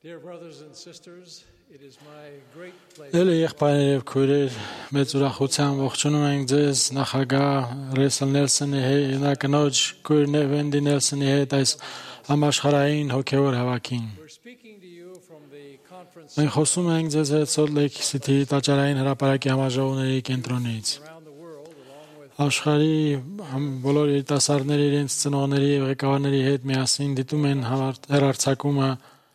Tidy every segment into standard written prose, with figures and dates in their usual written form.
Dear brothers and sisters, it is my great Էլի pleasure եղբայրներ եւ քույրեր, մեծ ուրախությամբ ողջունում ենք ձեզ նախագահ Ռեսել Նելսոնի հետ, նա կնոջ քույր Վենդի Նելսոնի հետ այս համաշխարհային հոգեոր հավաքին։ We're speaking to you from the conference Մենք խոսում ենք ձեզ հետ Salt Lake City տաճարային հրապարակի համաժողովների կենտրոնից։ around the world, along with Աշխարհի բոլոր երիտասարդների իրենց ծնողների եւ ղեկավարների հետ միասին դիտում են հեռարձակումը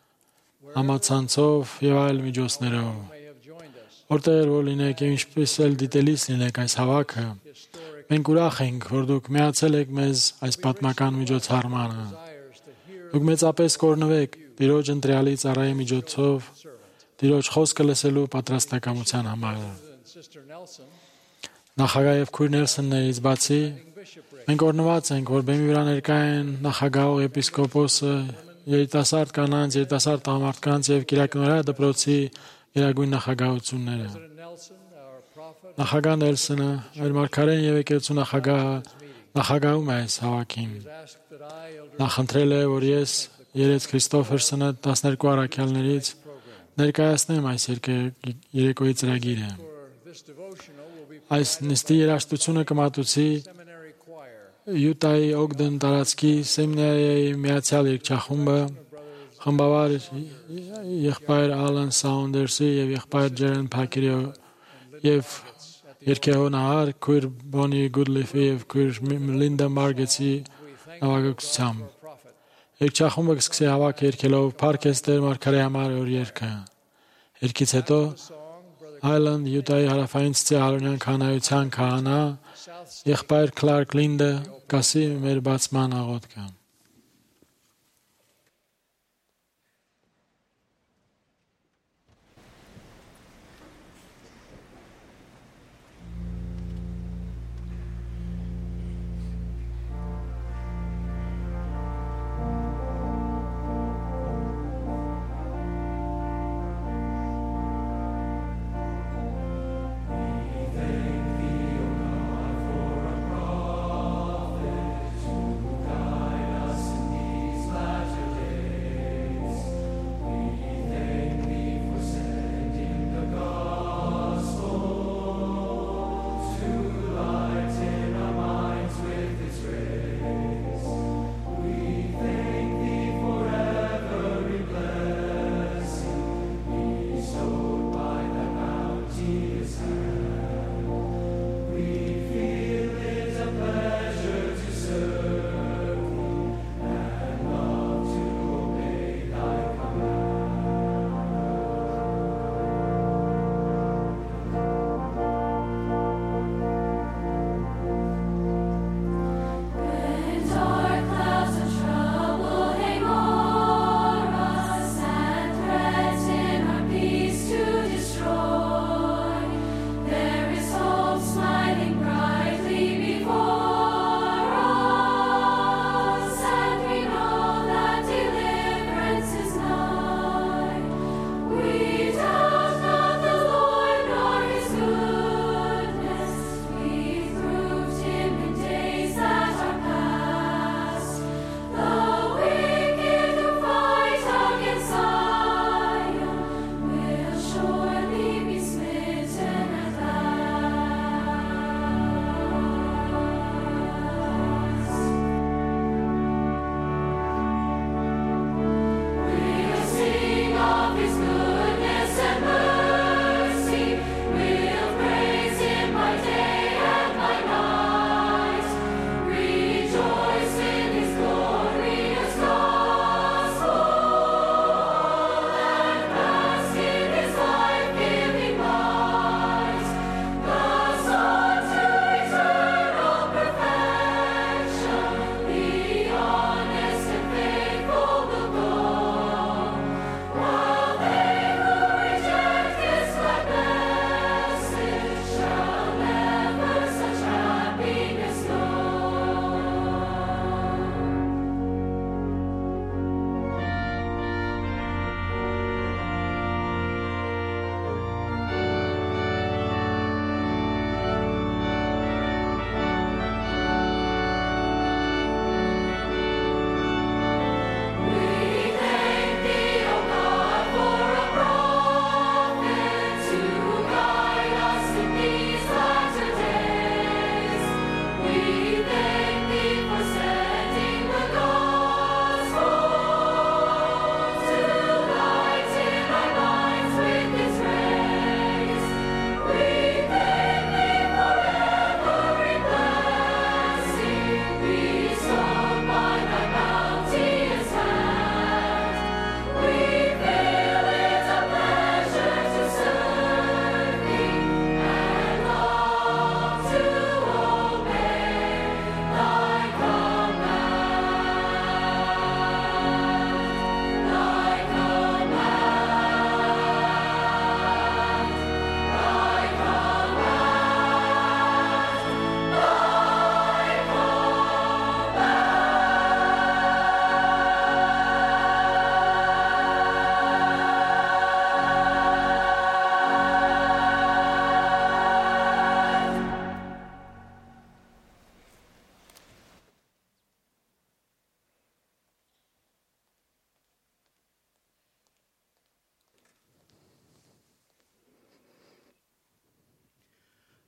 համացանցով եւ այլ միջոցներով։ may have joined us. Որտեղ որ լինեք եւ ինչպես էլ դիտելիս լինեք այս հավաքը, մենք ուրախ ենք, որ դուք միացել եք մեզ այս պատմական միջոցառմանը։ Desires to hear Դուք մեծապես կօրհնվեք Տիրոջ ընտրյալի ծառայի միջոցով Տիրոջ խոսքը լսելու պատրաստակամության համար։ and Sister Nelson, Նախագահ եւ քույր Նելսոններից բացի bishopric, մենք օրհնված ենք, որ բեմի վրա ներկա են նախագահ եպիսկոպոսը, երիտասարդ կանանց, երիտասարդ տղամարդկանց եւ Կիրակնորայ դպրոցի գերագույն նախագահությունները։ President Nelson, our prophet, Նախագահ Նելսոնը, մեր մարգարեն եւ եկեղեցու նախագահը նախագահում է այս հավաքին։ has asked that I, Elder Նա խնդրել է, որ ես Երեց Քրիստոֆերսոնը 12 առաքյալներից ներկայացնեմ այս երեկոյի ծրագիրը։ for this devotional will be Այս նիստի երաժշտությունը կմատուցի seminary choir, Յուտայի Օգդեն տարածքի սեմինարիայի միացյալ երգչախումբը, խմբավար եղբայր Ալան Սաունդերսի եւ եղբայր Ջերեն Փակերի եւ երգեհոնահար քույր Բոնի Գուդլիֆի եւ քույր Լինդա Մարգեցի նվագակցությամբ։ prophet. Երգչախումբը կսկսի հավաք երգելով Փարքեստեր Մարգարեի համար օր երգը։ Երգից հետո Island Յուտայի հարավային ցցի Արոնյան քահանայության քահանա եղբայր Քլարկ Լինդը կասի մեր բացման աղոթքը։ Guide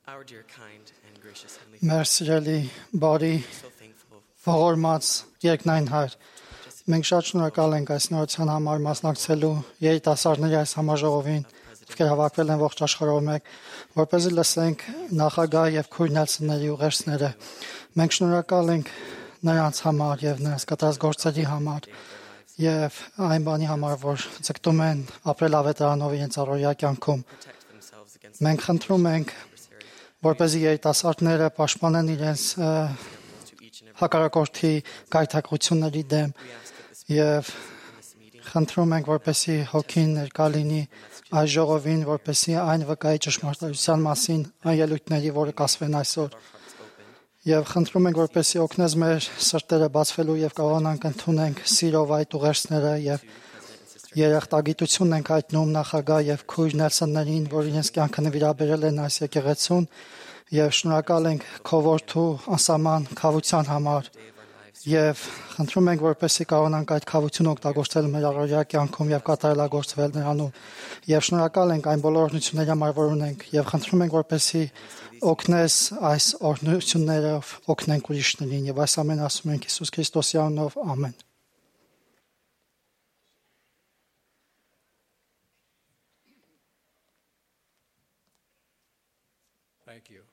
Our dear, kind, and gracious Heavenly Մեր սիրելի բարի Father, so thankful ողորմած երկնային Հայր, մենք շատ շնորհակալ ենք այս նորության համար մասնակցելու երիտասարդների այս համաժողովին, ովքեր հավաքվել են ողջ աշխարհով մեկ, որպեսզի լսենք նախագահ եւ քույր Նելսոնների ուղերձները։ Մենք շնորհակալ ենք նրանց համար եւ նրանց կատարած գործերի համար եւ այն բանի համար, որ ցկտում են ապրել ավետարանով իրենց առօրյա կյանքում։ protect themselves against Մենք խնդրում ենք, adversary, որպեսզի երիտասարդները պաշտպանեն իրենց to each and every հակառակորդի գայթակղությունների դեմ we ask that this եւ in this meeting խնդրում ենք, որպեսզի հոգին ներկա լինի այս ժողովին, որպեսզի այն վկայի ճշմարտության մասին այն ելույթների, որը կասվեն այսօր, our hearts open, եւ խնդրում ենք, որպեսզի օգնես մեր սրտերը բացվելու եւ կարողանանք ընդունենք սիրով այդ ուղերձները եւ President and Sister երախտագիտություն ենք հայտնում նախագահ եւ քույր Նելսոններին, որ իրենց կյանքը նվիրաբերել են այս եկեղեցուն եւ շնորհակալ ենք քո որդու անսահման քավության համար day of our lives. եւ խնդրում ենք, որպեսզի կարողանանք այդ քավությունը օգտագործել մեր առօրյա կյանքում եւ կատարելագործվել նրանում եւ շնորհակալ ենք այն բոլոր օրհնությունների համար, որ ունենք եւ խնդրում ենք, որպեսզի օգնես այս օրհնություններով օգնենք ուրիշներին եւ այս ամենը ասում ենք Հիսուս Քրիստոսի անունով ամեն։ Thank you.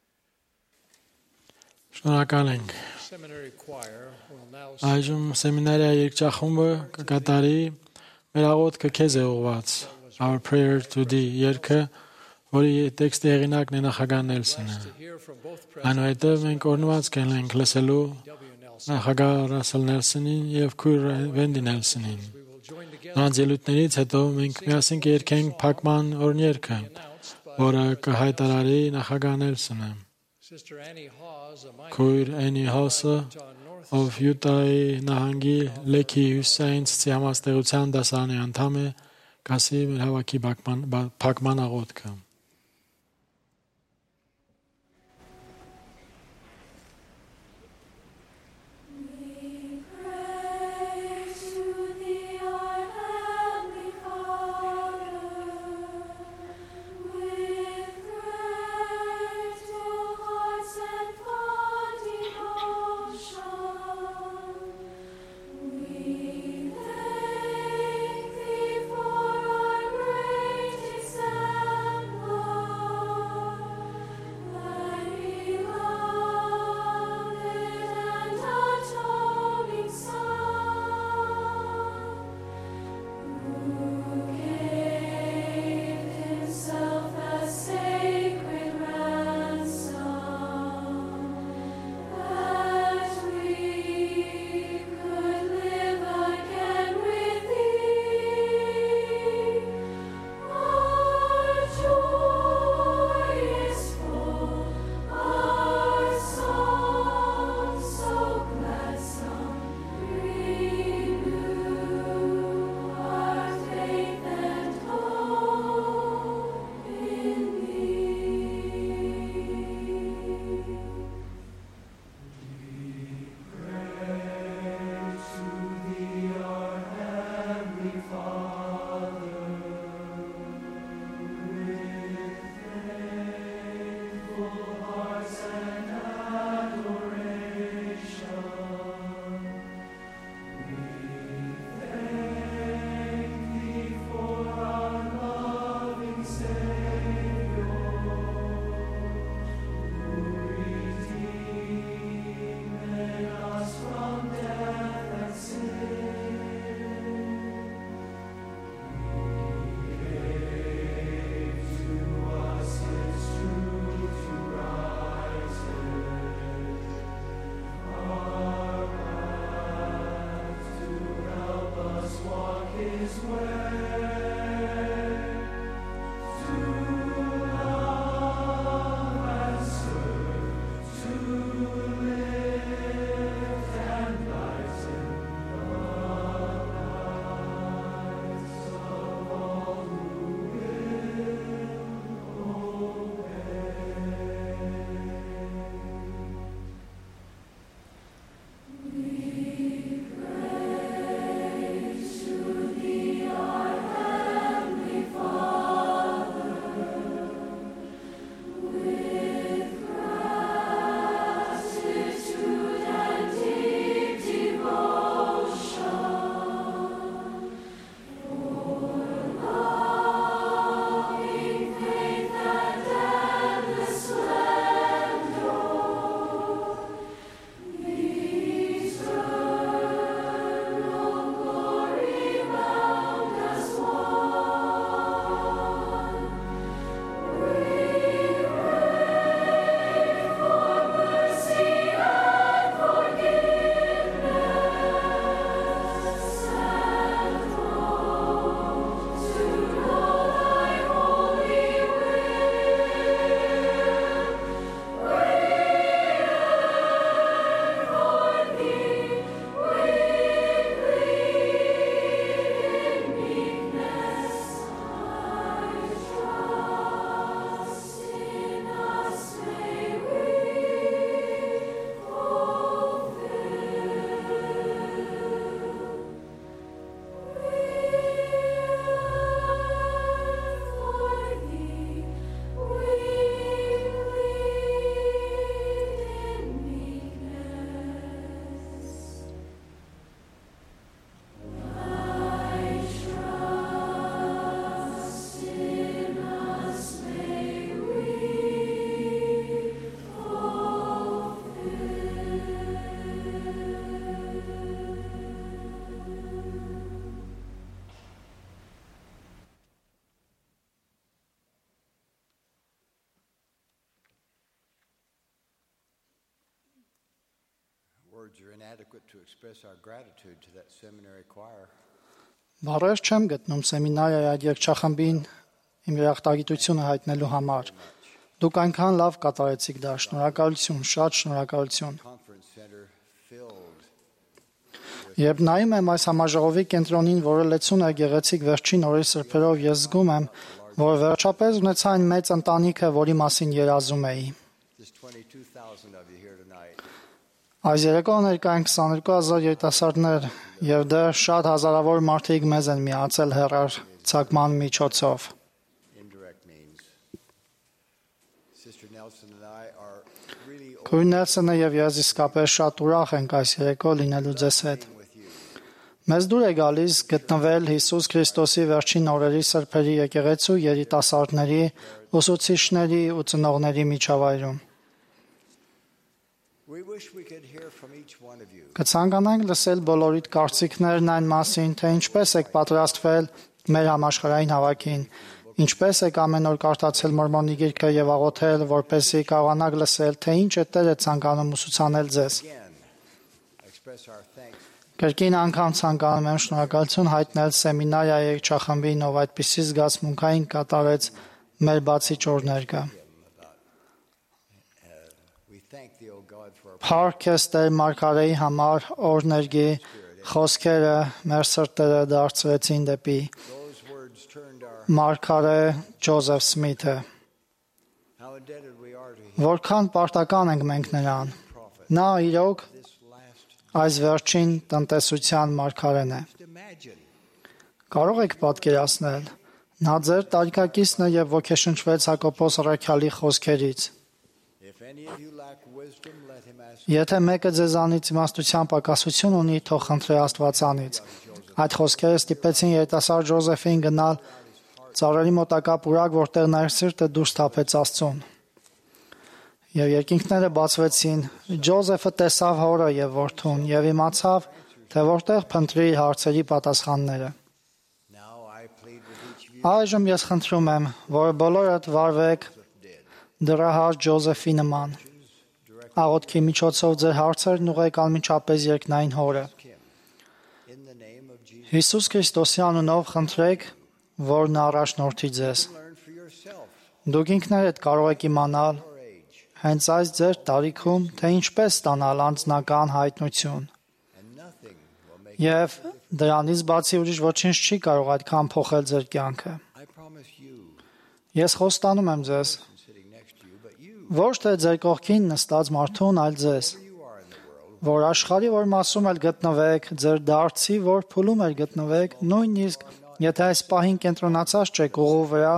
Շնորհակալ ենք։ Seminary choir will now Այժմ սեմինարիա երգչախումբը կկատարի մեր աղոթքը քեզ է ուղված Our Prayer to Thee երգը, որի տեքստի հեղինակն է նախագահ Նելսոնը։ to hear from both Այնուհետև մենք օրնված կենք լսելու W. Nelson. նախագահ Ռասել Նելսոնին եւ քույր Վենդի Նելսոնին։ We will join together Նրանց ելույթներից հետո մենք միասին կերկենք փակման օրհներգը, announced by որը կհայտարարի նախագահ Նելսոնը։ Sister Annie Hawes, a minor Քույր Էնի Հոսը, on North ով Յուտայի նահանգի Լեքի Հյուսեյնց համաստեղության դասարանի անդամ է, կասի մեր հավաքի փակման աղոթքը։ We thank thee for our great example. Words are inadequate to express our gratitude to that seminary choir. Բառեր չեմ գտնում սեմինարիայի այդ երգչախմբին իմ երախտագիտությունը հայտնելու համար։ Դուք այնքան լավ կատարեցիք դա, շնորհակալություն, շատ շնորհակալություն։ Conference center filled. Երբ նայում եմ այս համաժողովի կենտրոնին, որը լեցուն է գեղեցիկ վերջին օրերի սրբերով, ես զգում եմ, որ վերջապես ունեցա այն մեծ ընտանիքը, որի մասին երազում էի։ There's 22,000 of you here tonight. Այս երեկո ներկա են 22,000 երիտասարդներ, եւ դեռ շատ հազարավոր մարդիկ մեզ են միացել հեռարձակման միջոցով։ Indirect means. Sister Nelson and I are really Քույր Նելսոնը եւ ես իսկապես շատ ուրախ ենք այս երեկո լինելու ձեզ հետ։ with you. Մեզ դուր է գալիս գտնվել Հիսուս Քրիստոսի վերջին օրերի սրբերի եկեղեցու երիտասարդների, ուսուցիչների ու ծնողների միջավայրում։ We wish we could hear from each one of you. Կցանկանանք լսել բոլորիդ կարծիքներն այն մասին, թե ինչպես եք պատրաստվել մեր համաշխարհային հավաքին, ինչպես եք ամեն օր կարդացել Մորմոնի գիրքը եւ աղոթել, որպեսզի կարողանաք լսել, թե ինչ է Տերը ցանկանում ուսուցանել ձեզ։ Again, express our thanks. Կրկին անգամ ցանկանում եմ շնորհակալություն հայտնել սեմինարիայի երգչախմբին, ով այդպիսի զգացմունքային կատարեց մեր բացի օրներկը։ We thank thee, O God, for our Փառք ես Տեր Մարգարեի համար, օրներգի խոսքերը մեր սրտերը դարձրեցին դեպի those words turned our Մարգարե Ջոզեֆ Սմիթը։ how indebted we are to him. Որքան պարտական ենք մենք նրան։ Նա իրոք This last այս վերջին տնտեսության մարգարեն է։ imagine Կարող եք պատկերացնել, նա ձեր տարիքակիցն է եւ ոգեշնչվեց Հակոբոս Առաքյալի խոսքերից։ if any of you lack wisdom, let him ask. Եթե մեկը ձեզանից իմաստության պակասություն ունի, թող խնդրի Աստվածանից։ Այդ խոսքերը ստիպեցին երիտասարդ Ջոզեֆին գնալ ծառերի մոտակա պուրակ, որտեղ նա իր սիրտը դուրս թափեց Աստծուն։ Եվ երկինքները բացվեցին, Ջոզեֆը տեսավ հորը եւ որդուն եւ իմացավ, թե որտեղ փնտրի իր հարցերի պատասխանները։ Now I plead with each of you Այժմ ես խնդրում եմ, որ բոլորդ վարվեք դրահար Ջոզեֆի նման։ Աղոթքի միջոցով ձեր հարցերն ուղղեք անմիջապես երկնային հորը։ in the name of Jesus. Հիսուս Քրիստոսի անունով խնդրեք, որ նա առաջնորդի ձեզ։ Learn for yourself Դուք ինքներդ կարող եք իմանալ your age, հենց այս ձեր տարիքում, թե ինչպես ստանալ անձնական հայտնություն։ and nothing will make. Եվ դրանից բացի ուրիշ ոչինչ չի կարող այդքան փոխել ձեր կյանքը։ I promise you, Ես խոստանում եմ ձեզ, I'm sitting next to you, but you, ոչ թե ձեր կողքին նստած մարդուն, այլ ձեզ, you are in the world. որ աշխարհի որ մասում էլ գտնվեք, ձեր դարձի որ փուլում էլ գտնվեք, նույնիսկ եթե այս պահին կենտրոնացած չեք ուղու վրա,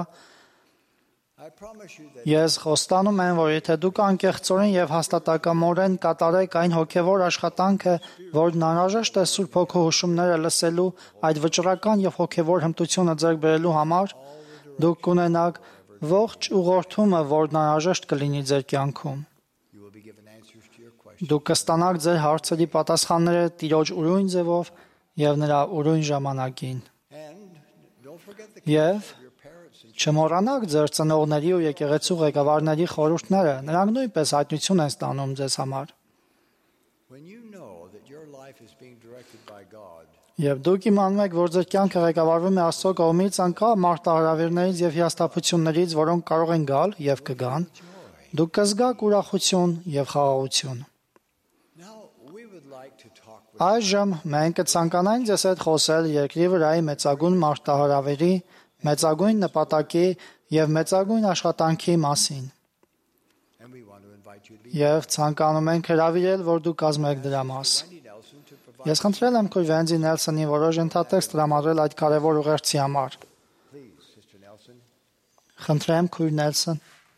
I promise you that ես խոստանում եմ, որ եթե դուք անկեղծորեն եւ հաստատակամորեն կատարեք այն հոգեվոր աշխատանքը, որն անհրաժեշտ է Սուրբ Հոգու հուշումները լսելու, այդ վճռական եւ հոգեվոր հմտությունը ձեռք բերելու համար, դուք կունենաք ողջ ուղղորդումը, որն անհրաժեշտ կլինի ձեր կյանքում։ you will be given answers to your questions. Դուք կստանաք ձեր հարցերի պատասխանները Տիրոջ ուրույն ձևով եւ նրա ուրույն ժամանակին։ And don't forget the Եվ counsel of your parents and չմոռանաք ձեր ծնողների ու եկեղեցու ղեկավարների խորհուրդները, նրանք նույնպես հայտնություն են ստանում ձեզ համար։ when you know that your life is being directed by God, Եվ դուք իմանում եք, որ ձեր կյանքը ղեկավարվում է Աստծո կողմից, անկախ մարտահրավերներից եւ հիասթափություններից, որոնք կարող են գալ եւ կգան, դուք կզգաք ուրախություն եւ խաղաղություն։ now we would like to talk with Այժմ մենք կցանկանանք ձեզ հետ խոսել երկրի վրայի մեծագույն մարտահրավերի, մեծագույն նպատակի եւ մեծագույն աշխատանքի մասին։ and we want to invite you to be Եվ ցանկանում ենք հրավիրել, որ դուք կազմեք դրա մաս։ Wendy Nelson to provide. Ես խնդրել եմ քույր Վենձի Նելսոնին որոշ ենթատեքստ տրամադրել այդ կարևոր ուղերձի համար։ Please, Sister Nelson. Խնդրեմ քույր Նելսոն։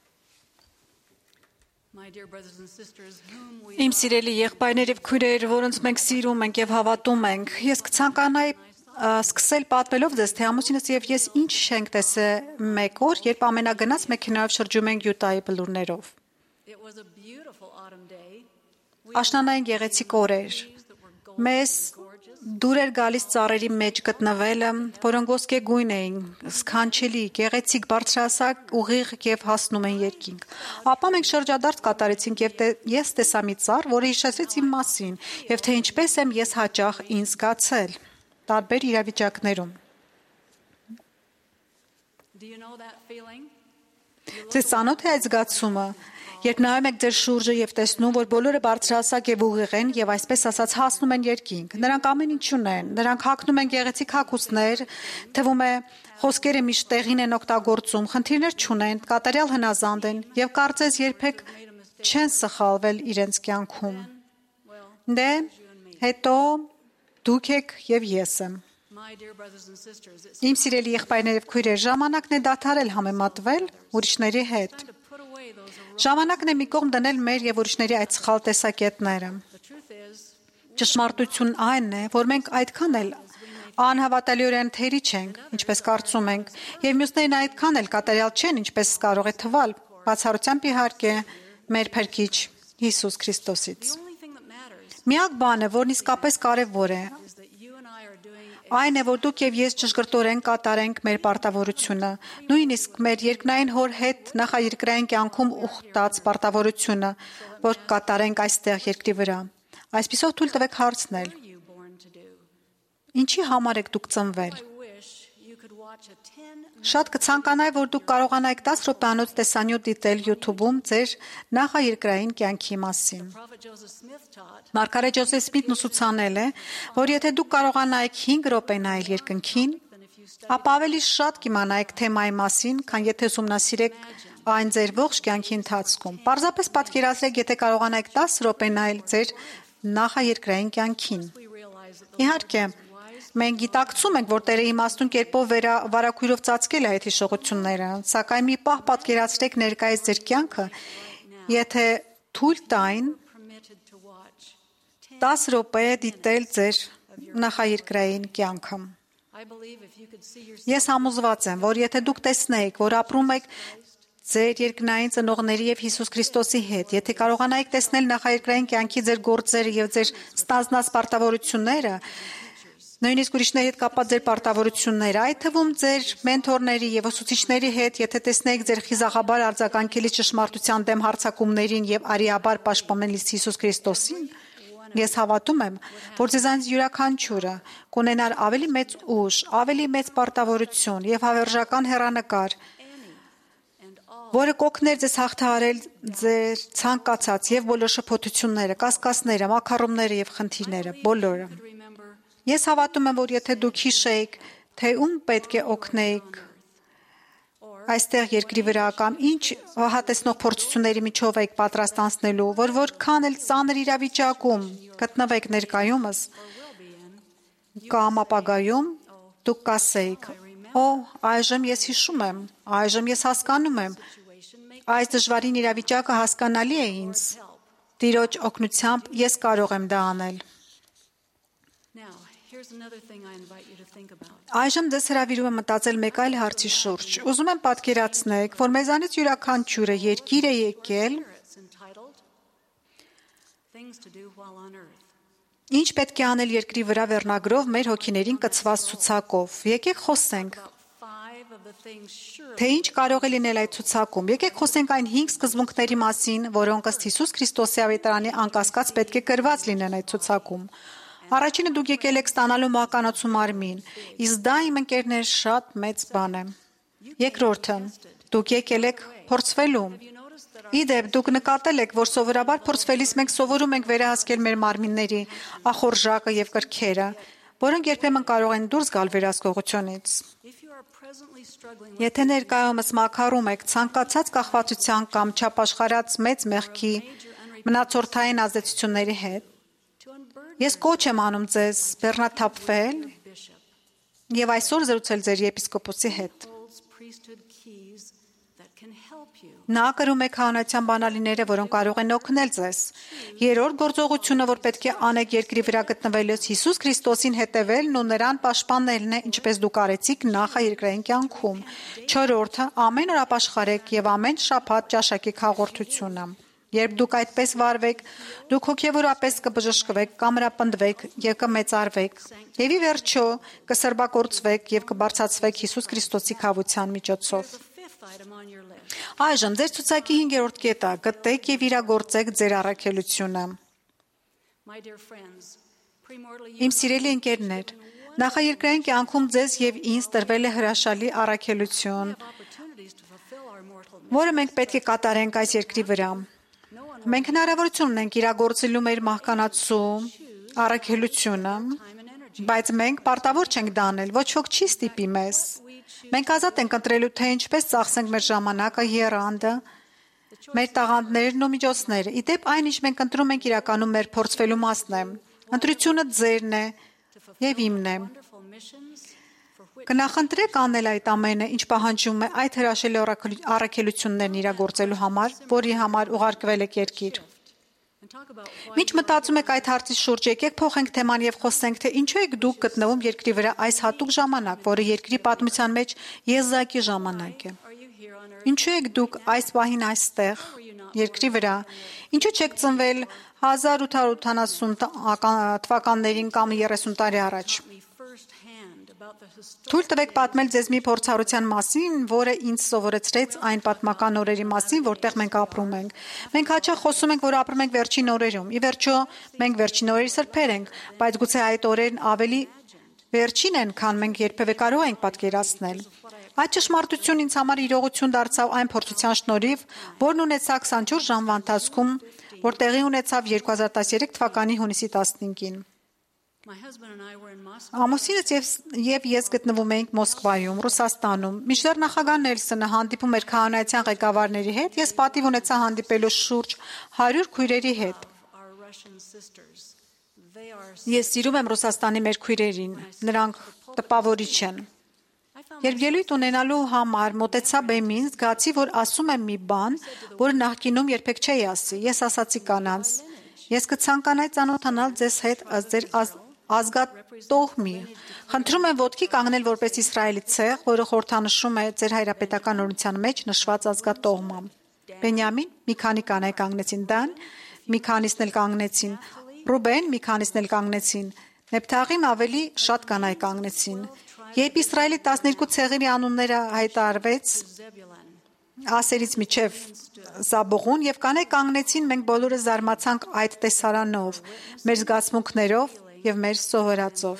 My dear brothers and sisters, whom we Իմ սիրելի եղբայրներ եւ քույրեր, որոնց մենք սիրում ենք եւ հավատում ենք, ես կցանկանայի սկսել պատվելով ձեզ, թե ամուսինս եւ ես ինչ ենք տեսել մեկ օր, երբ ամենագնաց մեքենայով շրջում ենք Յուտայի բլուրներով։ it was a beautiful autumn day. We Աշնանային գեղեցիկ օր էր։ trees that were Մեզ դուր էր գալիս ծառերի մեջ գտնվելը, որոնք ոսկե գույն էին, սքանչելի, գեղեցիկ, բարձրահասակ, ուղիղ եւ հասնում են երկինք։ Ապա մենք շրջադարձ կատարեցինք եւ ես տեսա մի ծառ, որը հիշեցրեց իմ մասին, եւ թե ինչպես եմ ես հաճախ ինձ զգացել տարբեր իրավիճակներում։ Do you know that feeling? Ձեզ ծանոթ է այդ զգացումը, երբ նայում եք ձեր շուրջը եւ տեսնում, որ բոլորը բարձրահասակ եւ ուղիղ են եւ այսպես ասած հասնում են երկինք։ Նրանք ամեն ինչ ունեն, նրանք հագնում են գեղեցիկ հագուստներ, թվում է խոսքերը միշտ տեղին են օգտագործում, խնդիրներ չունեն, կատարյալ հնազանդ են եւ կարծես երբեք չեն սխալվել իրենց կյանքում։ Դե հետո դուք եք եւ ես եմ։ My dear brothers and sisters, it's Իմ սիրելի եղբայրներ եւ քույրեր, ժամանակն է դադարել համեմատվել ուրիշների հետ։ time to put away those erroneous. Ժամանակն է մի կողմ դնել մեր եւ ուրիշների այդ սխալ տեսակետները։ The truth is, Ճշմարտությունն այն է, որ մենք այդքան էլ անհավատալիորեն թերի չենք, ինչպես կարծում ենք, եւ մյուսներն այդքան էլ կատարյալ չեն, ինչպես կարող է թվալ, բացառությամբ իհարկե մեր Փրկիչ Հիսուս Քրիստոսից։ the only thing that matters Միակ բանը, որն իսկապես կարևոր է, is that you and I are doing այն է, որ դուք եւ ես ճշգրտորեն կատարենք մեր պարտավորությունը, նույնիսկ մեր երկնային հոր հետ նախաերկրային կյանքում ուխտած պարտավորությունը, որ կատարենք այստեղ երկրի վրա։ Այսպիսով թույլ տվեք հարցնել. what you born to do. Ինչի համար եք դուք ծնվել։ I wish you could watch a 10 Շատ կցանկանայի, որ դուք կարողանայիք 10 րոպեանոց տեսանյութ դիտել YouTube-ում ձեր նախաերկրային կյանքի մասին։ Prophet Joseph Smith taught Մարգարե Ջոզեֆ Սմիթն ուսուցանել է, որ եթե դուք կարողանայիք 5 րոպե նայել երկնքին, ապա ավելի շատ կիմանայիք թեմայի մասին, քան եթե ուսումնասիրեք այն ձեր ողջ կյանքի ընթացքում։ Պարզապես պատկերացրեք, եթե կարողանայիք 10 րոպե նայել ձեր նախաերկրային կյանքին։ we realize that Իհարկե, մենք գիտակցում ենք, որ Տերը իմաստուն կերպով վարակույրով ծածկել է այդ հիշողությունները, սակայն մի պահ պատկերացրեք ներկայիս ձեր կյանքը, եթե թույլ տային permitted to watch 10 րոպե դիտել ձեր նախաերկրային կյանքը։ I believe if you could see yourself Ես համոզված եմ, որ եթե դուք տեսնեիք, որ ապրում եք ձեր երկնային ծնողների եւ Հիսուս Քրիստոսի հետ, եթե կարողանայիք տեսնել նախաերկրային կյանքի ձեր գործերը եւ ձեր ստանձնած պարտավորությունները, նույնիսկ ուրիշների հետ կապված ձեր պարտավորությունները, այդ թվում ձեր մենթորների եւ ուսուցիչների հետ, եթե տեսնեիք ձեր խիզախաբար արձագանքելի ճշմարտության դեմ հարձակումներին եւ արիաբար պաշտպանելիս Հիսուս Քրիստոսին, ես հավատում եմ, որ ձեզանից յուրաքանչյուրը կունենար ավելի մեծ ուժ, ավելի մեծ պարտավորություն եւ հավերժական հեռանկար, որը կօգներ ձեզ հաղթահարել ձեր ցանկացած եւ բոլոր շփոթությունները, կասկածները, մակարոնները եւ խնդիրները, բոլորը։ remember Ես հավատում եմ, որ եթե դուք հիշեիք, թե ում պետք է օգնեիք այստեղ երկրի վրա կամ ինչ հատեսնող փորձությունների միջով եք պատրաստ անցնելու, որ որքան էլ ծանր իրավիճակում գտնվեք ներկայումս կամ ապագայում, դուք կասեիք. «Օ, այժմ ես հիշում եմ, այժմ ես հասկանում եմ, այս դժվարին իրավիճակը հասկանալի է ինձ։ Տիրոջ օգնությամբ ես կարող եմ դա անել»։ now here's another thing I invite you to think about. Այժմ դες հրավիրում եմ մտածել մեկ այլ հարցի շուրջ։ Ուզում եմ պատկերացնեք, որ մեզանից յուրաքանչյուրը երկիր է եկել, It's entitled Things to Do While on Earth. ինչ պետք է անել երկրի վրա վերնագրով մեր հոգիներին կցված ցուցակով։ Եկեք խոսենք, 5 of the things sure թե ինչ կարող է լինել այդ ցուցակում։ Եկեք խոսենք այն 5 սկզբունքների մասին, որոնք ըստ Հիսուս Քրիստոսի ավետարանի անկասկած պետք է գրված լինեն այդ ցուցակում։ Առաջինը դուք եկել եք ստանալու մահկանացու մարմին, իսկ դա իմ ընկերներ շատ մեծ բան է։ Երկրորդը, դուք եկել եք փորձվելու։ Իդեպ դուք նկատել եք, որ սովորաբար փորձվելիս մենք սովորում ենք վերահասկել մեր մարմինների ախորժակը եւ կրքերը, որոնք երբեմն կարող են դուրս գալ վերահսկողությունից։ if you are presently struggling Եթե ներկայումս մաքարում եք ցանկացած կախվածության կամ չապաշխարած մեծ մեղքի մնացորդային ազդեցությունների հետ, to unburden ես կոչ եմ անում ձեզ բեռնաթափվել bishop եւ այսօր զրուցել ձեր եպիսկոպոսի հետ։ holds priesthood keys that can help you. Նա կրում է քահանայության բանալիները, որոնք կարող են օգնել ձեզ։ Երրորդ գործողությունը, որ պետք է անեք երկրի վրա գտնվելուց Հիսուս Քրիստոսին հետևելն ու նրան պաշտպանելն է, ինչպես դուք արեցիք նախաերկրային կյանքում։ Չորրորդը՝ ամեն օր ապաշխարեք եւ ամեն շաբաթ ճաշակեք հաղորդությունը։ Երբ դուք այդպես վարվեք, դուք հոգևորապես կբժշկվեք, կամրապնդվեք եւ կմեծարվեք։ Եվ ի վերջո կսրբակորցվեք եւ կբարձրացվեք Հիսուս Քրիստոսի քավության միջոցով։ The fifth item on your list. Այժմ ձեր ցուցակի 5-րդ կետը՝ գտեք եւ իրագործեք ձեր առաքելությունը։ My dear friends, premortally Իմ սիրելի ընկերներ, նախաերկրային կյանքում ձեզ եւ ինձ տրվել է հրաշալի առաքելություն, opportunities to fulfill our mortal որը մենք պետք է կատարենք այս երկրի վրա։ Մենք հնարավորություն ունենք իրագործելու մեր մահկանացու առաքելությունը, բայց մենք պարտավոր չենք դանել, ոչ ոք չի ստիպի մեզ։ Մենք ազատ ենք ընտրելու, թե ինչպես ծախսենք մեր ժամանակը, եռանդը, մեր տաղանդներն ու միջոցները։ Իդեպ այն, ինչ մենք ընտրում ենք, իրականում մեր փորձվելու մասն է։ Ընտրությունը ձերն է եւ իմն է։ wonderful missions for which Կնախընտրեք անել այդ ամենը, ինչ պահանջում է այդ հրաշալի առաքելություններն իրագործելու համար, որի համար ուղարկվել եք երկիր։ and talk about why Ինչ մտածում եք այդ հարցի շուրջ, եկեք փոխենք թեման եւ խոսենք, թե ինչու եք դուք գտնվում երկրի վրա այս հատուկ ժամանակ, որը երկրի պատմության մեջ եզակի ժամանակ է։ are you here on earth? Ինչու եք դուք այս պահին այստեղ երկրի վրա։ Ինչու չեք ծնվել 1880 թվականներին կամ 30 տարի առաջ։ Me firsthand about the historic Թույլ տվեք պատմել ձեզ մի փորձառության մասին, որը ինձ սովորեցրեց այն պատմական օրերի մասին, որտեղ մենք ապրում ենք։ Մենք հաճախ խոսում ենք, որ ապրում ենք վերջին օրերում։ Ի վերջո, մենք վերջին օրերի սրբեր ենք, բայց գուցե այդ օրերն ավելի վերջին են, քան մենք երբևէ կարող ենք պատկերացնել։ Այդ ճշմարտությունն ինձ համար իրողություն դարձավ այն փորձության շնորհիվ, որն ունեցա 24 ժամվա ընթացքում, որ տեղի ունեցավ 2013 թվականի հունիսի 15-ին։ My husband and I were in Moscow. Ամուսինս եւ ես գտնվում էինք Մոսկվայում, Ռուսաստանում։ Մինչդեռ նախագահ Նելսոնը հանդիպում էր քահանայության ղեկավարների հետ, ես պատիվ ունեցա հանդիպելու շուրջ 100 քույրերի հետ։ Our Russian sisters. They are Ես սիրում եմ Ռուսաստանի մեր քույրերին, նրանք տպավորիչ են։ Երբ ելույթ ունենալու համար մոտեցա բեմին, զգացի, որ ասում եմ մի բան, որը նախկինում երբեք չէի ասի։ Ես ասացի կանանց. Ես կցանկանայի ծանոթանալ ձեզ հետ ձեր ազգատոհմի։ Խնդրում եմ ոտքի կանգնել որպես Իսրայելի ցեղ, որը խորհրդանշում է ձեր հայրապետական օրենության մեջ նշված ազգատոհմը։ Բենյամին մի քանի կանայք կանգնեցին, Դան մի քանիսն էլ կանգնեցին, Ռուբեն մի քանիսն էլ կանգնեցին, Նեփթաղիմ ավելի շատ կանայք կանգնեցին։ Երբ Իսրայելի 12 ցեղերի անունները հայտարարվեց, Zebulun. Ասերից միջև Զաբողուն եւ կանայք կանգնեցին, մենք բոլորը զարմացանք այդ տեսարանով, մեր զգացմունքներով եւ մեր սովորածով։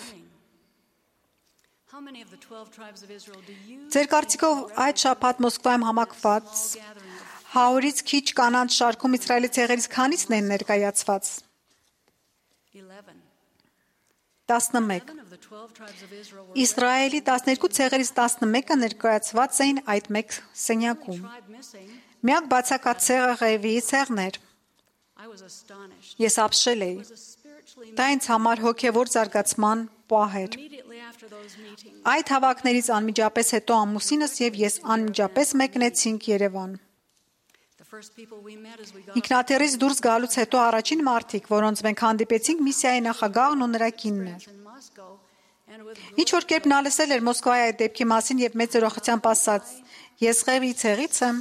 How many of the 12 tribes of Israel do you Ձեր կարծիքով այդ շաբաթ Մոսկվայում համակված gathering of 100-ից քիչ կանանց շարքում Իսրայելի ցեղերից քանիսն են ներկայացված։ 11? 11։ 11 of the 12 tribes of Israel were Իսրայելի 12 ցեղերից 11-ը ներկայացված էին այդ մեկ սենյակում։ tribe missing. Միակ բացակայ ցեղը Ղևիի ցեղն էր։ I was astonished. Ես ապշել էի։ It was a spiritually Դա ինձ համար հոգևոր զարգացման պահ էր։ immediately after those meetings. Այդ հավաքներից անմիջապես հետո ամուսինս եւ ես անմիջապես մեկնեցինք Երևան։ The first people we met as we got Ինքնաթիռից դուրս գալուց հետո առաջին մարդիկ, որոնց մենք հանդիպեցինք, միսիայի նախագահն ու նրա կինն էր։ in Moscow and with Ինչ որ կերպ նա լսել էր Մոսկվայի այդ դեպքի մասին եւ մեծ ուրախությամբ ասաց. Ես Ղևի ցեղից եմ։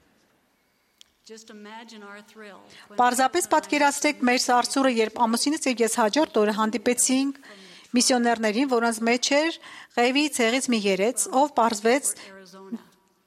just imagine our thrill. when Պարզապես պատկերացրեք մեր սարսուրը, երբ ամուսինս եւ ես հաջորդ օրը հանդիպեցինք միսիոներներին, որոնց մեջ էր Ղևի ցեղից մի երեց, ով պարզվեց Arizona.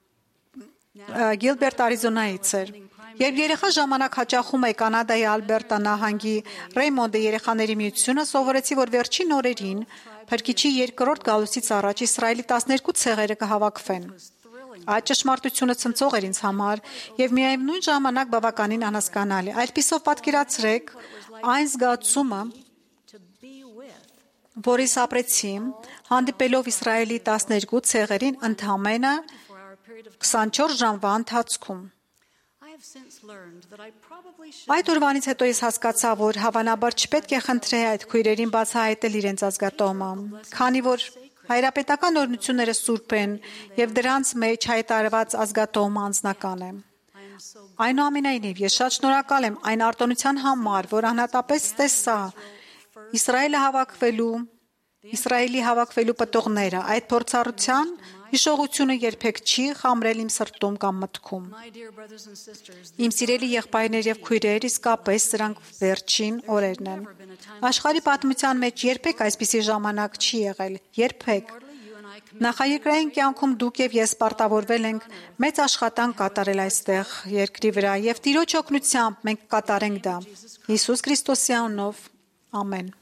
Գիլբերտ Արիզոնայից էր։ Երբ երեխա ժամանակ հաճախում է Կանադայի Ալբերտա նահանգի Ռեյմոնդի երեխաների միությունը, սովորեցի, որ վերջին օրերին Փրկիչի երկրորդ գալուստից առաջ Իսրայելի 12 ցեղերը կհավաքվեն։ Այդ ճշմարտությունը ցնցող էր ինձ համար եւ միևնույն ժամանակ բավականին անհասկանալի։ Այդպիսով պատկերացրեք այն զգացումը, To be with. որից ապրեցի, հանդիպելով Իսրայելի 12 ցեղերին ընդամենը For our period of 24 ժամվա ընթացքում։ I have since learned that I probably should Այդ օրվանից հետո ես հասկացա, որ հավանաբար չպետք է խնդրեի այդ քույրերին բացահայտել իրենց ազգատոհմը, քանի որ հայրապետական օրենությունները սուրբ են եւ դրանց մեջ հայտարարված ազգատոհմը անձնական է։ I am so Այնուամենայնիվ ես շատ շնորհակալ եմ այն արտոնության համար, որ անհատապես տեսա Իսրայելի հավաքվելու պտուղները, այդ փորձառության Հիշողությունը երբեք չի խամրել իմ սրտում կամ մտքում։ My dear brothers and sisters, Իմ սիրելի եղբայրներ եւ քույրեր, իսկապես սրանք վերջին օրերն են։ Աշխարհի պատմության մեջ երբեք այսպիսի ժամանակ չի եղել, երբեք։ you and I Նախագահային կյանքում դուք եւ ես պարտավորվել ենք մեծ աշխատանք կատարել այստեղ երկրի վրա եւ Տիրոջ օգնությամբ մենք կատարենք դա։ Հիսուս Քրիստոսի անունով, ամեն։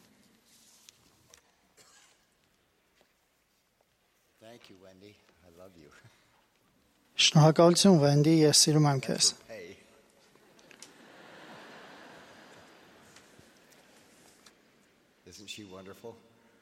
Thank you, Wendy. I love you. Շնորհակալություն Վենդի, ես սիրում եմ քեզ։ Hey. Isn't she wonderful?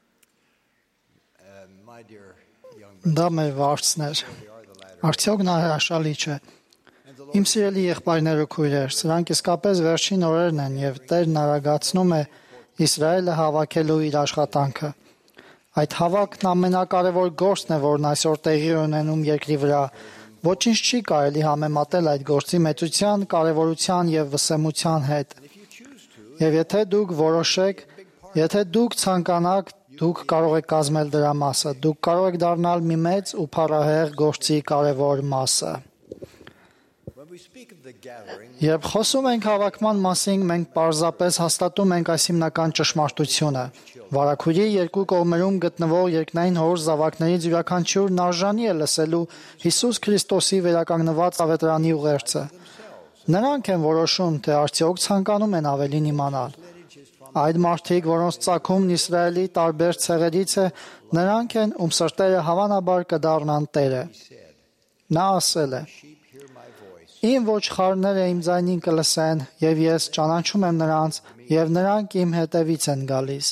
My dear young brother, Դա մեր վարձներ։ we are the latter. Արդյոք նա հրաշալի չէ։ Իմ սիրելի եղբայրներ ու քույրեր, սրանք իսկապես վերջին օրերն են եւ Տերն արագացնում է Իսրայելը հավաքելու իր աշխատանքը։ Այդ հավաքն ամենակարևոր գործն է, որն այսօր տեղի ունենում երկրի վրա։ Ոչինչ չի կարելի համեմատել այդ գործի մեծության, կարևորության եւ վսեմության հետ։ Եվ եթե դուք որոշեք, եթե դուք ցանկանաք, դուք կարող եք կազմել դրա մասը։ Դուք կարող եք դառնալ մի մեծ ու փառահեղ գործի կարևոր մասը։ When we speak of the gathering, Երբ խոսում ենք հավաքման մասին, մենք պարզապես հաստատում ենք այս հիմնական ճշմարտությունը։ Վարագույրի երկու կողմերում գտնվող երկնային հոր զավակներից յուրաքանչյուրն արժանի է լսելու Հիսուս Քրիստոսի վերականգնված ավետարանի ուղերձը։ Նրանք են որոշում, թե արդյոք ցանկանում են ավելին իմանալ։ Այդ մարդիկ, որոնց ծագումն Իսրայելի տարբեր ցեղերից է, նրանք են, ում սրտերը հավանաբար կդառնան Տերը։ Նա ասել է. Իմ ոչխարները իմ ձայնին կլսեն, եւ ես ճանաչում եմ նրանց, եւ նրանք իմ հետևից են գալիս։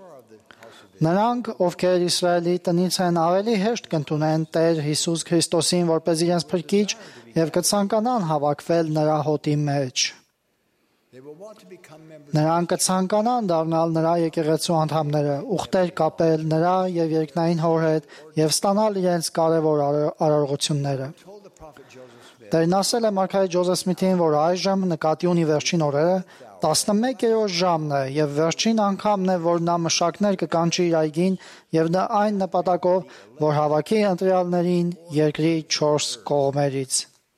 Նրանք, ովքեր Իսրայելի տնից են, ավելի հեշտ կընդունեն Տեր Հիսուս Քրիստոսին որպես իրենց փրկիչ եւ կցանկանան հավաքվել նրա հոտի մեջ։ they will want to become members. Նրանք կցանկանան դառնալ նրա եկեղեցու անդամները, ուխտեր կապել նրա եւ երկնային հոր հետ եւ ստանալ իրենց կարևոր արարողությունները։ Told the prophet Joseph Smith, Տերն ասել է Մարգարետ Ջոզեֆ Սմիթին, որ այժմ նկատի ունի վերջին օրերը, 11-րդ ժամն է եւ վերջին անգամն է, որ նա մշակներ կկանչի իր այգին եւ դա այն նպատակով, որ հավաքի ընտրյալներին երկրի 4 կողմերից։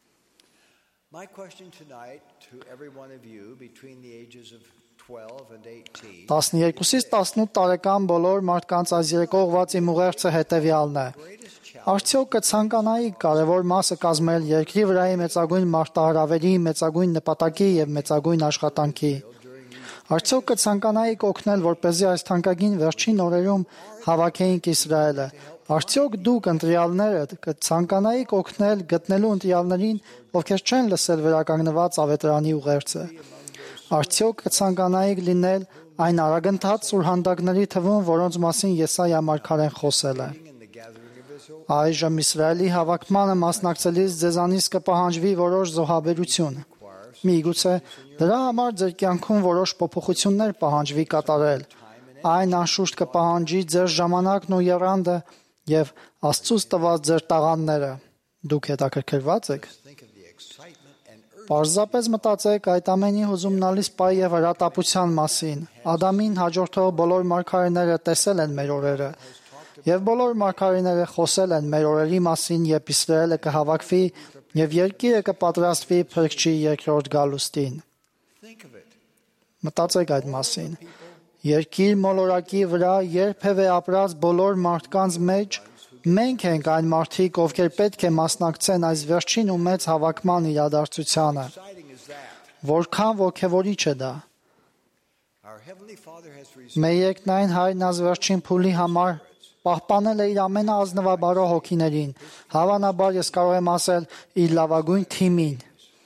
my question tonight to every one of you between the ages of 12 and 18 12-ից 18 տարեկան բոլոր մարդկանց այս երեկողված իմ ուղերձը հետևյալն է։ Արդյոք կցանկանայիք կարևոր մասը կազմել երկրի վրայի մեծագույն մարտահրավերի, մեծագույն նպատակի եւ մեծագույն աշխատանքի։ Արդյոք կցանկանայիք օգնել, որպեսզի այս թանկագին վերջին օրերում հավաքեինք Իսրայելը։ Արդյոք դուք ընտրյալները կցանկանայիք օգնել գտնելու ընտրյալներին, ովքեր չեն լսել վերականգնված ավետարանի ուղերձը։ Արդյոք կցանկանայիք լինել այն արագընթաց սուրհանդակների թվում, որոնց մասին Եսայա մարգարեն խոսել է։ in the gathering of Israel. Այժմ Իսրայելի հավաքմանը մասնակցելիս ձեզանից կպահանջվի որոշ զոհաբերություն։ Միգուցե դրա համար ձեր կյանքում որոշ փոփոխություններ պահանջվի կատարել։ Այն անշուշտ կպահանջի ձեր ժամանակն ու եռանդը եւ Աստծուց տված ձեր տաղանդները։ Դուք հետաքրքրված եք։ Think of the excitement and urgency. Պարզապես մտածեք այդ ամենի հուզումնալից պայ եւ հրատապության մասին։ Ադամին հաջորդող բոլոր մարգարեները տեսել են մեր օրերը։ Եվ բոլոր մարգարեները խոսել են մեր օրերի մասին, երբ Իսրայելը կհավաքվի եւ երկիրը կպատրաստվի փրկչի երկրորդ գալուստին։ Think of it. Մտածեք այդ մասին։ Երկիր մոլորակի վրա երբևէ ապրած բոլոր մարդկանց մեջ մենք ենք այն մարդիկ, ովքեր պետք է մասնակցեն այս վերջին ու մեծ հավաքման իրադարձությանը։ Exciting is that. Որքան ոգևորիչ է դա։ Our Heavenly Father has received Մեր երկնային հայրն այս վերջին փուլի համար պահպանել է իր ամենաազնվաբարո հոգիներին։ Հավանաբար ես կարող եմ ասել իր լավագույն թիմին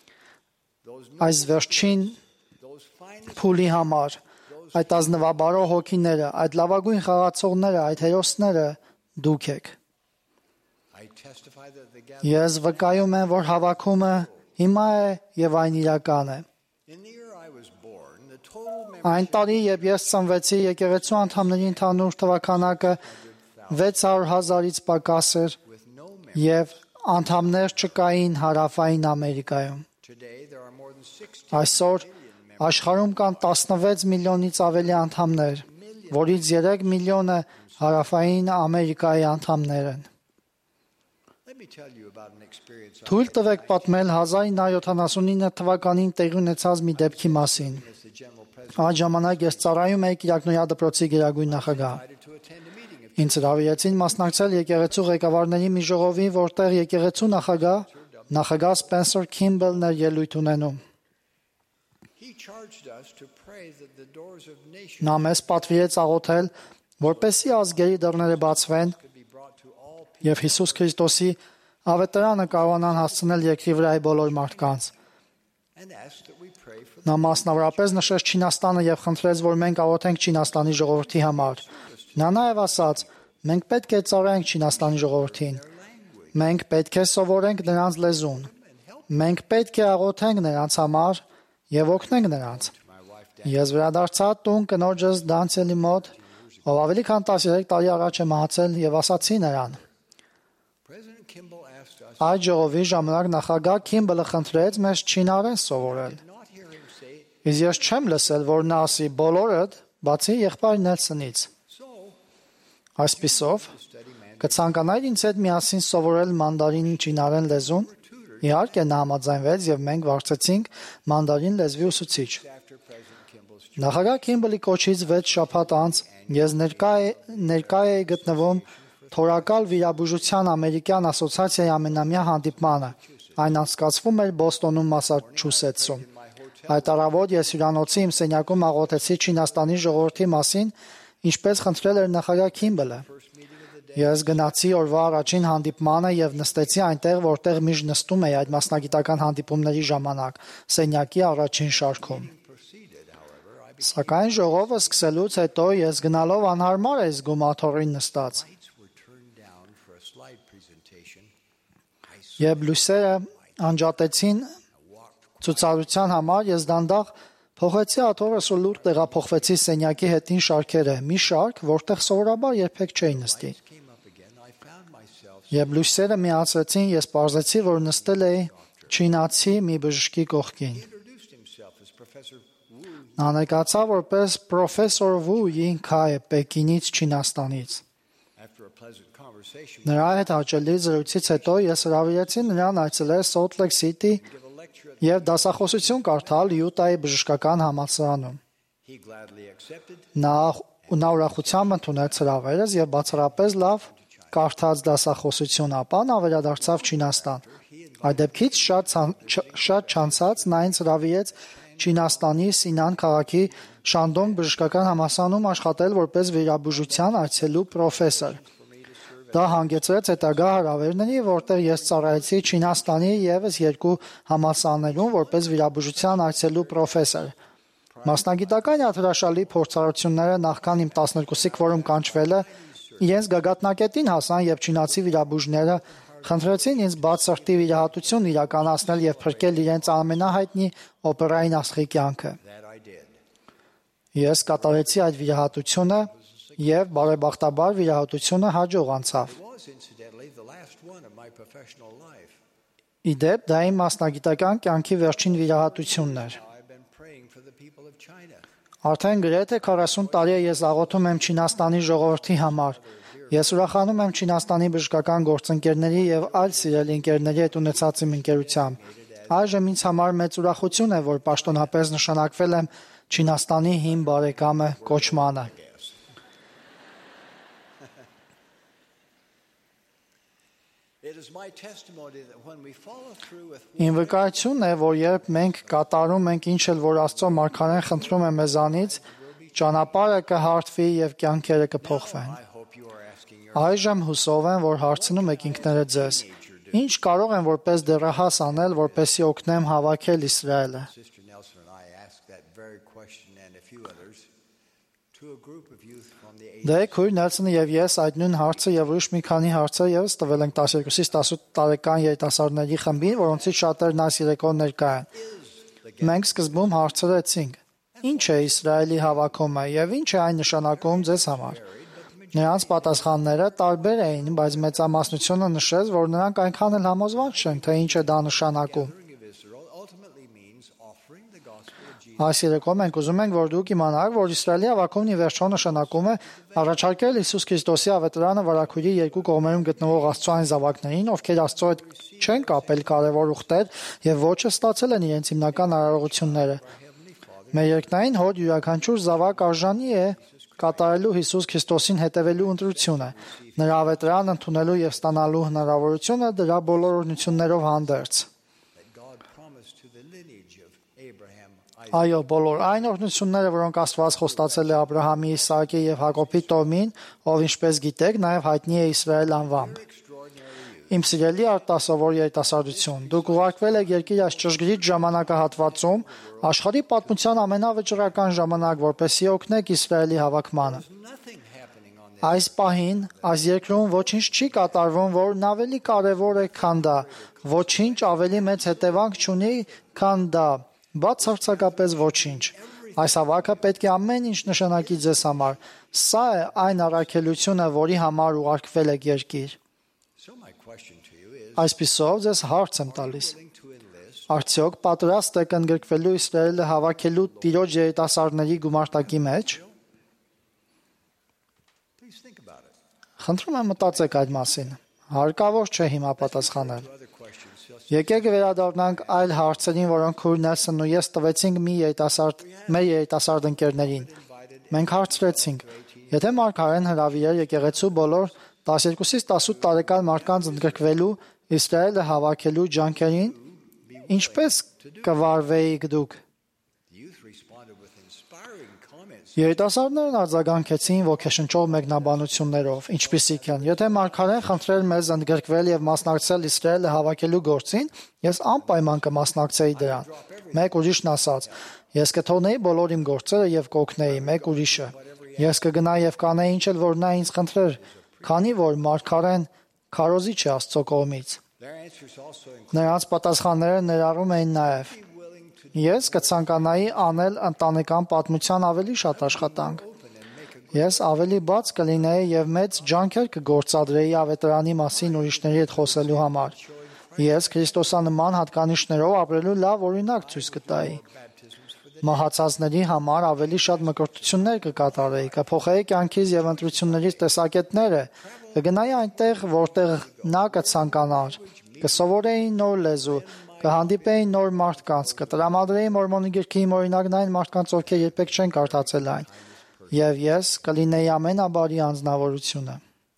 այս վերջին those finest. փուլի համար։ Այդ ազնվաբարո հոգիները, այդ լավագույն խաղացողները, այդ հերոսները դուք եք։ I testify that the gathering Ես վկայում եմ, որ հավաքումը հիմա է եւ այն իրական է։ in the year I was born, the total Այն membership տարի, երբ ես ծնվեցի, եկեղեցու անդամների ընդհանուր թվականակը 600,000-ից պակաս էր with no member. եւ անդամներ չկային Հարավային Ամերիկայում։ Today there are more than 60 Այսօր աշխարհում կան 16 միլիոնից ավելի անդամներ, որից 3 միլիոնը Հարավային Ամերիկայի անդամներ են։ me tell you about an experience Թույլ տվեք պատմել 1979 թվականին տեղի ունեցած մի դեպքի մասին։ as the general president Այդ ժամանակ ես ծառայում էի Կիրակնոյա դպրոցի գերագույն նախագահ։ invited to attend a meeting of Ինձ հրավիրեցին մասնակցել եկեղեցու ղեկավարների մի ժողովին, որտեղ եկեղեցու նախագահ Սպենսեր Քիմբելն էր ելույթ ունենում։ He charged us to pray that the doors of nations Նա մեզ պատվիրեց աղոթել, որպեսզի ազգերի դռները բացվեն could be brought to all people եւ Հիսուս Քրիստոսի ավետարանը կարողանան հասցնել երկրի վրայի բոլոր մարդկանց։ and asked that we pray for Նա մասնավորապես նշեց Չինաստանը եւ խնդրեց, որ մենք աղոթենք Չինաստանի ժողովրդի համար։ Նա նաեւ ասաց. մենք պետք է ծառայենք Չինաստանի ժողովրդին։ Մենք պետք է սովորենք նրանց լեզուն։ Մենք պետք է աղոթենք նրանց համար եւ օգնենք նրանց։ Ես վերադարձա տուն կնոջս Դանցելի մոտ, ով ավելի քան 13 տարի առաջ է մահացել եւ ասացի նրան. President Kimball asked us Այդ ժողովի ժամանակ նախագահ Քիմբելը խնդրեց մեզ չինարեն սովորել։ not hear him say Իսկ ես չեմ լսել, որ նա ասի բոլորդ, բացի եղբայր Նելսոնից։ so Այսպիսով, study man կցանկանայր ինձ հետ միասին սովորել մանդարին չինարեն լեզուն։ Իհարկե նա համաձայնվեց եւ մենք վարձեցինք մանդարին լեզվի ուսուցիչ։ after President Kimball's Նախագահ Քիմբելի կոչից 6 շաբաթ անց ես ներկա էի գտնվում Թորակալ վիրաբուժության ամերիկյան ասոցիացիայի ամենամյա հանդիպմանը։ Այն անցկացվում էր Բոստոնում, Մասաչուսեթսում։ Այդ առավոտ ես հյուրանոցի իմ սենյակում աղոթեցի Չինաստանի ժողովրդի մասին, ինչպես խնդրել էր նախագահ Քիմբելը։ Ես գնացի օրվա առաջին հանդիպմանը եւ նստեցի այնտեղ, որտեղ միշտ նստում էի այդ մասնագիտական հանդիպումների ժամանակ, սենյակի առաջին շարքում։ Սակայն ժողովը սկսելուց հետո ես գնալով անհարմար էի զգում աթոռին նստած։ lights were turned down for a slide presentation. Երբ լույսերը անջատեցին ցուցադրության համար, ես դանդաղ փոխեցի աթոռս ու լուր տեղափոխվեցի սենյակի հետին շարքերը, մի շարք, որտեղ սովորաբար երբեք չէի նստի։ Came up again. I found myself Երբ լույսերը միացրեցին, ես պարզեցի, որ նստել էի չինացի մի բժշկի կողքին։ introduced himself as Professor Wu. Նա ներկայացավ որպես պրոֆեսոր Վու Յինքայ Պեկինից Չինաստանից։ After a pleasant conversation, Նրա հետ հաճելի զրույցից հետո ես հրավիրեցի նրան այցելել Salt Lake City give a lecture at եւ դասախոսություն կարդալ Յուտայի բժշկական համալսարանում։ he gladly accepted. Նա ուրախությամբ ընդունեց հրավերս եւ բացառապես լավ կարդաց դասախոսություն, ապա նա վերադարձավ Չինաստան։ Այդ դեպքից շատ չանցած նա ինձ հրավիրեց Չինաստանի Սինան քաղաքի Շանդոնգ բժշկական համալսարանում աշխատել որպես վիրաբուժության այցելու պրոֆեսոր։ Դա հանգեցրեց հետագա հրավերների, որտեղ ես ծառայեցի Չինաստանի եւս 2 համալսարաններում որպես վիրաբուժության այցելու պրոֆեսոր։ Մասնագիտական այդ հրաշալի փորձառությունները նախքան իմ 12-ի կվորում կանչվելը իրենց գագաթնակետին հասան եւ չինացի վիրաբուժները խնդրեցին ինձ բաց սրտի վիրահատություն իրականացնել եւ փրկել իրենց ամենահայտնի օպերային աստղի կյանքը։ That I did. Ես կատարեցի այդ վիրահատությունը եւ բարեբախտաբար վիրահատությունը հաջող անցավ։ It was incidentally the last one of my professional life. Իդեպ դա իմ մասնագիտական կյանքի վերջին վիրահատությունն էր։ I've been praying for the people of China. Արդեն գրեթե 40 տարի է ես աղոթում եմ Չինաստանի ժողովրդի համար։ Ես ուրախանում եմ Չինաստանի բժշկական գործընկերների եւ այլ սիրելի ընկերների հետ ունեցած իմ ընկերությամբ։ Այժմ ինձ համար մեծ ուրախություն է, որ պաշտոնապես նշանակվել եմ Չինաստանի հին բարեկամը կոչմանը։ It is my testimony that when we follow through with Իմ վկայությունն է, որ երբ մենք կատարում ենք ինչ էլ որ Աստծո մարգարեն խնդրում է մեզանից, ճանապարհը կհարթվի եւ կյանքերը կփոխվեն։ I hope you are asking your Այժմ հուսով եմ, որ հարցնում եք ինքներդ ձեզ. Ինչ կարող եմ որպես դեռահաս անել, որպեսզի օգնեմ հավաքել Իսրայելը։ Sister Nelson and I asked that very question and a few others to a group of youth from the age Դե քույր Նելսոնը եւ ես այդ նույն հարցը եւ ուրիշ մի քանի հարցեր եւս տվել ենք 12-ից 18 տարեկան երիտասարդների խմբին, որոնցից շատերն այս երեկո ներկա են։ Մենք սկզբում հարցրեցինք. Ինչ է Իսրայելի հավաքումը եւ ինչ է այն նշանակում ձեզ համար։ Նրանց պատասխանները տարբեր էին, բայց մեծամասնությունը նշեց, որ նրանք այնքան էլ համոզված չեն, թե ինչ է դա նշանակում։ of Israel ultimately means offering the gospel of Jesus Այս երեկո մենք ուզում ենք, որ դուք իմանաք, որ Իսրայելի հավաքումն ի վերջո նշանակում է առաջարկել Հիսուս Քրիստոսի ավետարանը վարակույրի երկու կողմերում գտնվող Աստծո այն զավակներին, ովքեր Աստծո հետ չեն կապել կարևոր ուխտեր եւ ոչը ստացել են իրենց հիմնական արարողությունները։ Մեր երկնային հոր յուրաքանչյուր զավակ արժանի է կատարելու Հիսուս Քրիստոսին հետևելու ընտրությունը, նրա ավետարանն ընդունելու եւ ստանալու հնարավորությունը դրա բոլոր օրհնություններով հանդերձ։ Այո, բոլոր այն օրհնությունները, որոնք Աստված խոստացել է Աբրահամի, Իսահակի եւ Հակոբի տոհմին, ով ինչպես գիտեք, նաեւ հայտնի է Իսրայել անվամբ։ Իմ սիրելի արտասովոր երիտասարդություն, դուք ուղարկվել եք երկիր այս ճշգրիտ ժամանակահատվածում, աշխարհի պատմության ամենավճռական ժամանակ, որպեսզի օգնեք Իսրայելի հավաքմանը։ Այս պահին, այս երկրում ոչինչ չի կատարվում, որն ավելի կարևոր է, քան դա, ոչինչ ավելի մեծ հետևանք չունի, քան դա, բացարձակապես ոչինչ։ Այս հավաքը պետք է ամեն ինչ նշանակի ձեզ համար։ Սա է այն առաքելությունը, որի համար ուղարկվել եք երկիր։ Այսպիսով ձեզ հարց եմ տալիս. արդյոք պատրաստ եք ընդգրկվելու Իսրայելը հավաքելու Տիրոջ երիտասարդների գումարտակի մեջ։ Խնդրում եմ մտածեք այդ մասին։ Հարկավոր չէ հիմա պատասխանել։ Եկեք վերադառնանք այլ հարցերին, որոնք քույր Նելսոնն ու ես տվեցինք մեր երիտասարդ ընկերներին։ Մենք հարցրեցինք. եթե Մարգարեն հրավիրեր եկեղեցու բոլոր 12-ից 18 տարեկան մարդկանց ընդգրկվելու Իսրայելը հավաքելու ջանքերին, ինչպես կվարվեիք դուք։ Երիտասարդներն արձագանքեցին ոգեշնչող մեկնաբանություններով, ինչպիսիք են. եթե Մարգարեն խնդրեր մեզ ընդգրկվել եւ մասնակցել Իսրայելը հավաքելու գործին, ես անպայման կմասնակցեի դրան։ Մեկ ուրիշն ասաց. ես կթողնեի բոլոր իմ գործերը եւ կօգնեի մեկ ուրիշը։ Ես կգնայի եւ կանեի ինչ էլ որ նա ինձ խնդրեր, քանի որ Մարգարեն քարոզիչ է Աստծո կողմից։ Նրանց պատասխանները ներառում էին նաեւ. ես կցանկանայի անել ընտանեկան պատմության ավելի շատ աշխատանք։ Ես ավելի բաց կլինեի եւ մեծ ջանքեր կգործադրեի ավետարանի մասին ուրիշների հետ խոսելու համար։ Ես քրիստոսանման հատկանիշներով ապրելու լավ օրինակ ցույց կտայի։ Մահացածների համար ավելի շատ մկրտություններ կկատարեի, կփոխեի կյանքից եւ ընտրություններից տեսակետները, կգնայի այնտեղ, որտեղ նա կցանկանար, կսովորեի նոր լեզու, կհանդիպեի նոր մարդկանց, կտրամադրեի Մորմոնի գրքի օրինակն այն մարդկանց, ովքեր երբեք չեն կարդացել այն, եւ ես կլինեի ամենաբարի անձնավորությունը։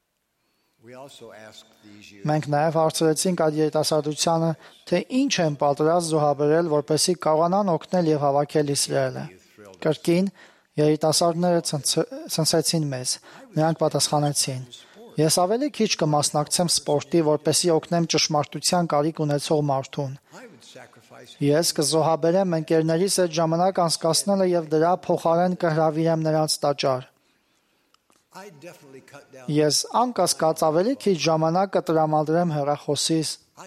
Մենք նաև հարցրեցինք այդ երիտասարդությանը, թե ինչ են պատրաստ զոհաբերել, որպեսզի կարողանան օգնել եւ հավաքել Իսրայելը։ Կրկին երիտասարդները ցնցեցին մեզ։ Նրանք պատասխանեցին. ես ավելի քիչ կմասնակցեմ սպորտի, որպեսզի օգնեմ ճշմարտության կարիք ունեցող մարդուն։ Ես կզոհաբերեմ ընկերներիս հետ ժամանակ անցկացնելը եւ դրա փոխարեն կհրավիրեմ նրանց տաճար։ Ես անկասկած ավելի քիչ ժամանակ կտրամադրեմ հեռախոսիս։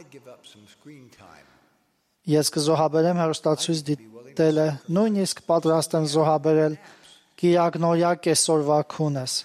Ես կզոհաբերեմ հեռուստացույց դիտելը, նույնիսկ պատրաստ եմ զոհաբերել կիրակնօրյա կեսօրվա քունս։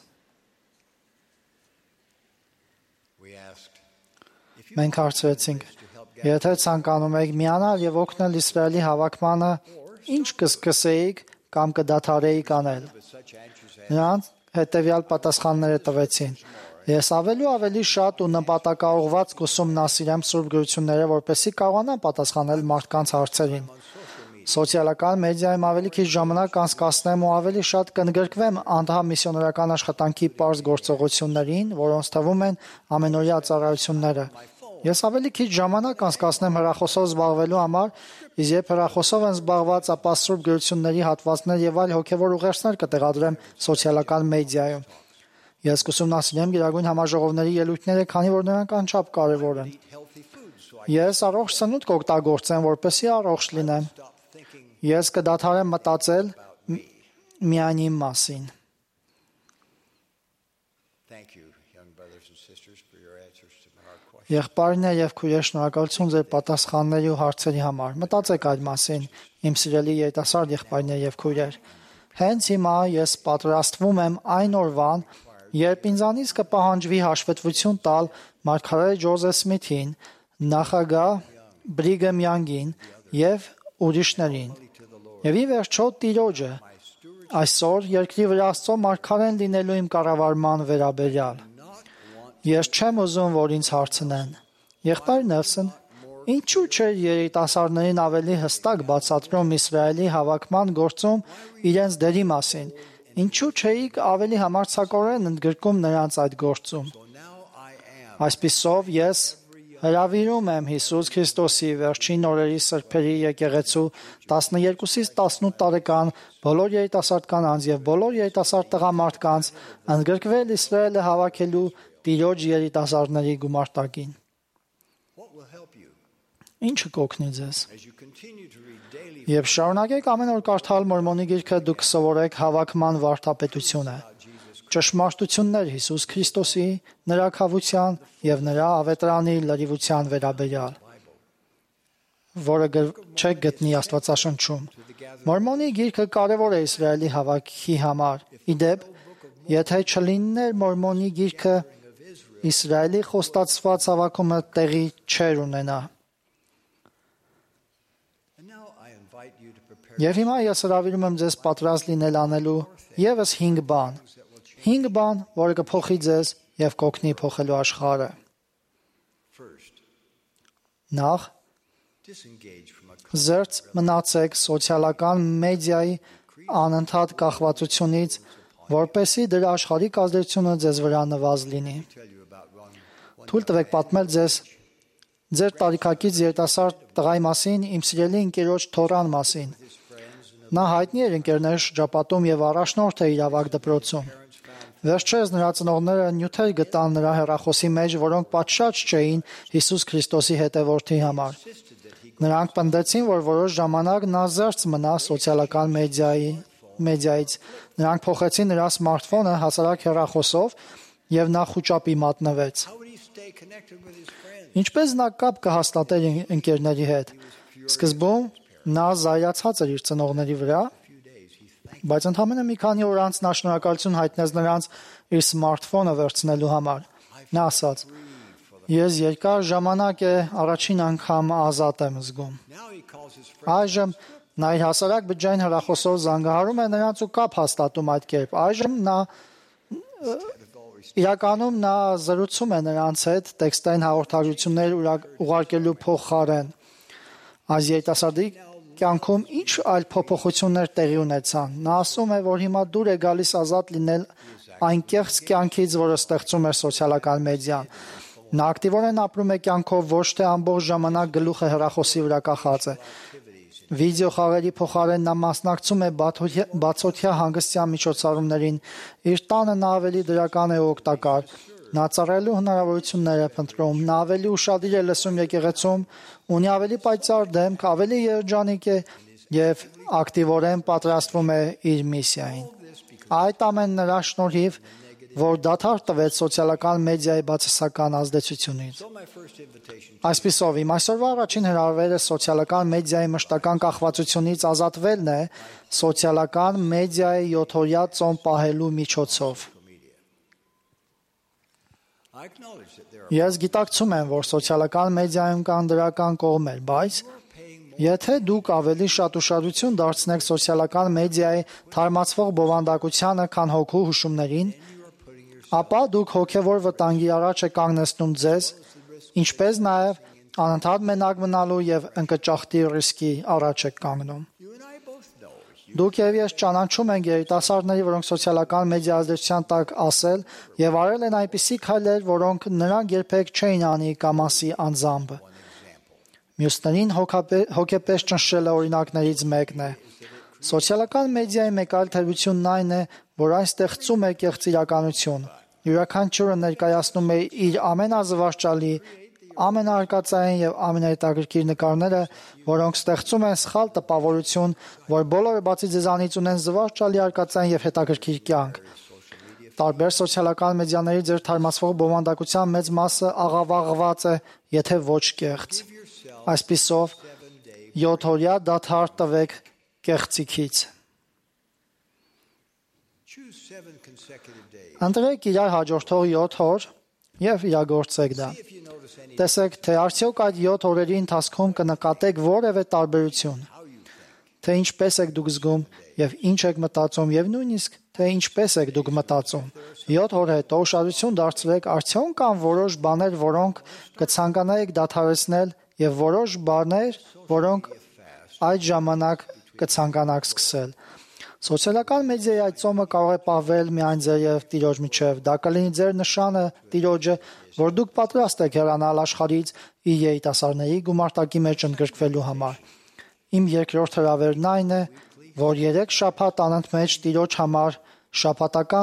Մենք հարցրեցինք. եթե ցանկանում եք միանալ եւ օգնել Իսրայելի հավաքմանը, ինչ կսկսեիք կամ կդադարեիք անել։ Նրանց հետևյալ պատասխանները տվեցին. ես ավելի շատ ու նպատակաուղված կուսումնասիրեմ Սուրբ գրությունները, որպեսզի կարողանամ պատասխանել մարդկանց հարցերին։ Սոցիալական մեդիայում ավելի քիչ ժամանակ անցկացնեմ ու ավելի շատ կընդգրկվեմ անդամ միսիոներական աշխատանքի պարզ գործողություններին, որոնց թվում են ամենօրյա ծառայությունները։ Ես ավելի քիչ ժամանակ անցկացնեմ հեռախոսով զբաղվելու համար, իսկ երբ հեռախոսով են զբաղված, ապա Սուրբ գրությունների հատվածներ եւ այլ հոգեվոր ուղերձներ կտեղադրեմ սոցիալական մեդիայում։ Ես կուսումնասիրեմ Գերագույն համաժողովների ելույթները, քանի որ նրանք անչափ կարևոր են։ Ես առողջ սնունդ կօգտագործեմ, որպեսզի առողջ լինեմ։ Ես կդադարեմ մտածել միայն իմ մասին։ Եղբայրներ եւ քույրեր, շնորհակալություն ձեր պատասխանների ու հարցերի համար։ Մտածեք այդ մասին, իմ սիրելի երիտասարդ եղբայրներ եւ քույրեր։ Հենց հիմա ես պատրաստվում եմ այն օրվան, երբ ինձանից կպահանջվի հաշվետվություն տալ մարգարե Ջոզեֆ Սմիթին, նախագահ Բրիգեմ Յանգին եւ ուրիշներին։ Եվ ի վերջո Տիրոջը այսօր երկրի վրա Աստծո մարգարեն լինելու իմ կառավարման վերաբերյալ։ Ես չեմ ուզում, որ ինձ հարցնեն. Եղբայր Նելսոն, ինչու՞ չէ երիտասարդներին ավելի հստակ բացատրում Իսրայելի հավաքման գործում իրենց դերի մասին։ Ինչու՞ չէիք ավելի համարձակորեն ընդգրկում նրանց այդ գործում։ Այսպիսով ես հրավիրում եմ Հիսուս Քրիստոսի վերջին օրերի սրբերի եկեղեցու 12-ից 18 տարեկան բոլոր երիտասարդ կանանց եւ բոլոր երիտասարդ տղամարդկանց ընդգրկվել Իսրայելը հավաքելու Տիրոջ երիտասարդների գումարտակին։ Ինչը կօգնի ձեզ։ Եվ շարունակեք ամեն օր կարդալ Մորմոնի գիրքը, դուք կսովորեք հավաքման վարդապետությունը, ճշմարտություններ Հիսուս Քրիստոսի, նրա քավության եւ նրա ավետրանի լրիվության վերաբերյալ, որը չեք գտնի Աստվածաշնչում։ Մորմոնի գիրքը կարևոր է Իսրայելի հավաքի համար։ Իդեպ, եթե չլիներ Մորմոնի գիրքը, Իսրայելի խոստացված հավաքումը տեղի չէր ունենա։ Եվ հիմա ես հրավիրում եմ ձեզ պատրաստ լինել անելու եւս 5 բան։ 5 բան, որը կփոխի ձեզ եւ կօգնի փոխելու աշխարհը։ Նախ, զերծ մնացեք սոցիալական մեդիայի անընդհատ կախվածությունից, որպեսզի դրա աշխարհիկ ազդեցությունը ձեզ վրա նվազ լինի։ Թույլ տվեք պատմել ձեզ ձեր տարիքակից երիտասարդ տղայի մասին, իմ սիրելի ընկերոջ Թորան մասին։ Նա հայտնի էր ընկերների շրջապատում եւ առաջնորդ է իր ավագ դպրոցում։ Վերջերս նրա ծնողները նյութեր գտան նրա հեռախոսի մեջ, որոնք պատշաճ չէին Հիսուս Քրիստոսի հետևորդի համար։ Նրանք պնդեցին, որ որոշ ժամանակ նա զերծ մնա սոցիալական մեդիայից։ Նրանք փոխեցին նրա սմարթֆոնը հասարակ հեռախոսով եւ նա խուճապի մատնվեց։ Ինչպես նա կապ կհաստատեր ընկերների հետ։ Սկզբում նա զայրացած էր իր ծնողների վրա, բայց ընդամենը մի քանի օր անց նա շնորհակալություն հայտնեց նրանց իր սմարթֆոնը վերցնելու համար։ Նա ասաց. «Ես երկար ժամանակ է առաջին անգամ ազատ եմ զգում»։ Այժմ նա իր հասարակ բջջային հեռախոսով զանգահարում է նրանց ու կապ հաստատում այդ կերպ։ Այժմ իրականում նա զրուցում է նրանց հետ տեքստային հաղորդագրություններ ուղարկելու փոխարեն։ Այս երիտասարդի կյանքում ինչ այլ փոփոխություններ տեղի ունեցան։ Նա ասում է, որ հիմա դուր է գալիս ազատ լինել այն կեղծ կյանքից, որը ստեղծում է սոցիալական մեդիան։ Նա ակտիվորեն ապրում է կյանքով, ոչ թե ամբողջ ժամանակ գլուխը հեռախոսի վրա կախած է։ Վիդեո խաղերի փոխարեն նա մասնակցում է բացօթյա հանգստյան միջոցառումներին։ Իր տանը նա ավելի դրական է ու օգտակար։ Նա ծառայելու հնարավորություններ է փնտրում։ Նա ավելի ուշադիր է լսում եկեղեցում, ունի ավելի պայծառ դեմք, ավելի երջանիկ է եւ ակտիվորեն պատրաստվում է իր միսիային։ Այդ ամենը նրա շնորհիվ, որ դադար տվեց սոցիալական մեդիայի բացասական ազդեցությունից։ Այսպիսով, իմ այսօրվա առաջին հրավերը սոցիալական մեդիայի մշտական կախվածությունից ազատվելն է սոցիալական մեդիայի 7-օրյա ծոմ պահելու միջոցով։ Ես գիտակցում եմ, որ սոցիալական մեդիայում կան դրական կողմեր, բայց եթե դուք ավելի շատ ուշադրություն դարձնեք սոցիալական մեդիայի թարմացվող բովանդակությանը, քան հոգու հուշումներին, ապա դուք հոգևոր վտանգի առաջ եք կանգնեցնում ձեզ, ինչպես նաև անընդհատ մենակ մնալու եւ ընկճախտի ռիսկի առաջ եք կանգնում։ Դուք եւ ես ճանաչում ենք երիտասարդների, որոնք սոցիալական մեդիա ազդեցության տակ ասել եւ արել են այնպիսի քայլեր, որոնք նրանք երբեք չէին անի կամասի անձամբ։ Մյուսներին հոգեպես ճնշելը օրինակներից մեկն է։ Սոցիալական մեդիայի մեկ այլ թերությունն այն է, որ այն ստեղծում է կեղծ իրականություն։ Յուրաքանչյուրը ներկայացնում է իր ամենազվարճալի, ամենաարկածային եւ ամենահետաքրքիր նկարները, որոնք ստեղծում են սխալ տպավորություն, որ բոլորը բացի ձեզանից ունեն զվարճալի արկածային եւ հետաքրքիր կյանք։ Տարբեր սոցիալական մեդիաների ձեր թարմացվող բովանդակության մեծ մասը աղավաղված է, եթե ոչ կեղծ։ Այսպիսով 7-օրյա դադար տվեք կեղծիքից։ Ընտրեք իրար հաջորդող 7 օր եւ իրագործեք դա։ Տեսեք, թե արդյոք այդ 7 օրերի ընթացքում կնկատեք որևէ տարբերություն։ թե ինչպես եք դուք զգում եւ ինչ եք մտածում եւ նույնիսկ թե ինչպես եք դուք մտածում։ 7 օր հետո ուշադրություն դարձրեք, արդյոք կան որոշ բաներ, որոնք կցանկանայիք դադարեցնել եւ որոշ բաներ, որոնք այդ ժամանակ կցանկանաք սկսել։ Սոցիալական մեդիայի այդ ծոմը կարող է պահվել միայն ձեր եւ Տիրոջ միջև։ Դա կլինի ձեր նշանը Տիրոջը, որ դուք պատրաստ եք հեռանալ աշխարհից իր երիտասարդների գումարտակի մեջ ընդգրկվելու համար։ Իմ երկրորդ հրավերն այն է, որ 3 շաբաթ անընդմեջ Տիրոջ համար շաբաթական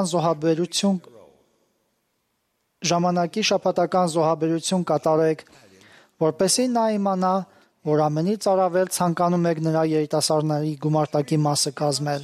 զոհաբերություն կատարեք, որպեսզի նա իմանա, որ ամենից առավել ցանկանում եք նրա երիտասարդների գումարտակի մասը կազմել։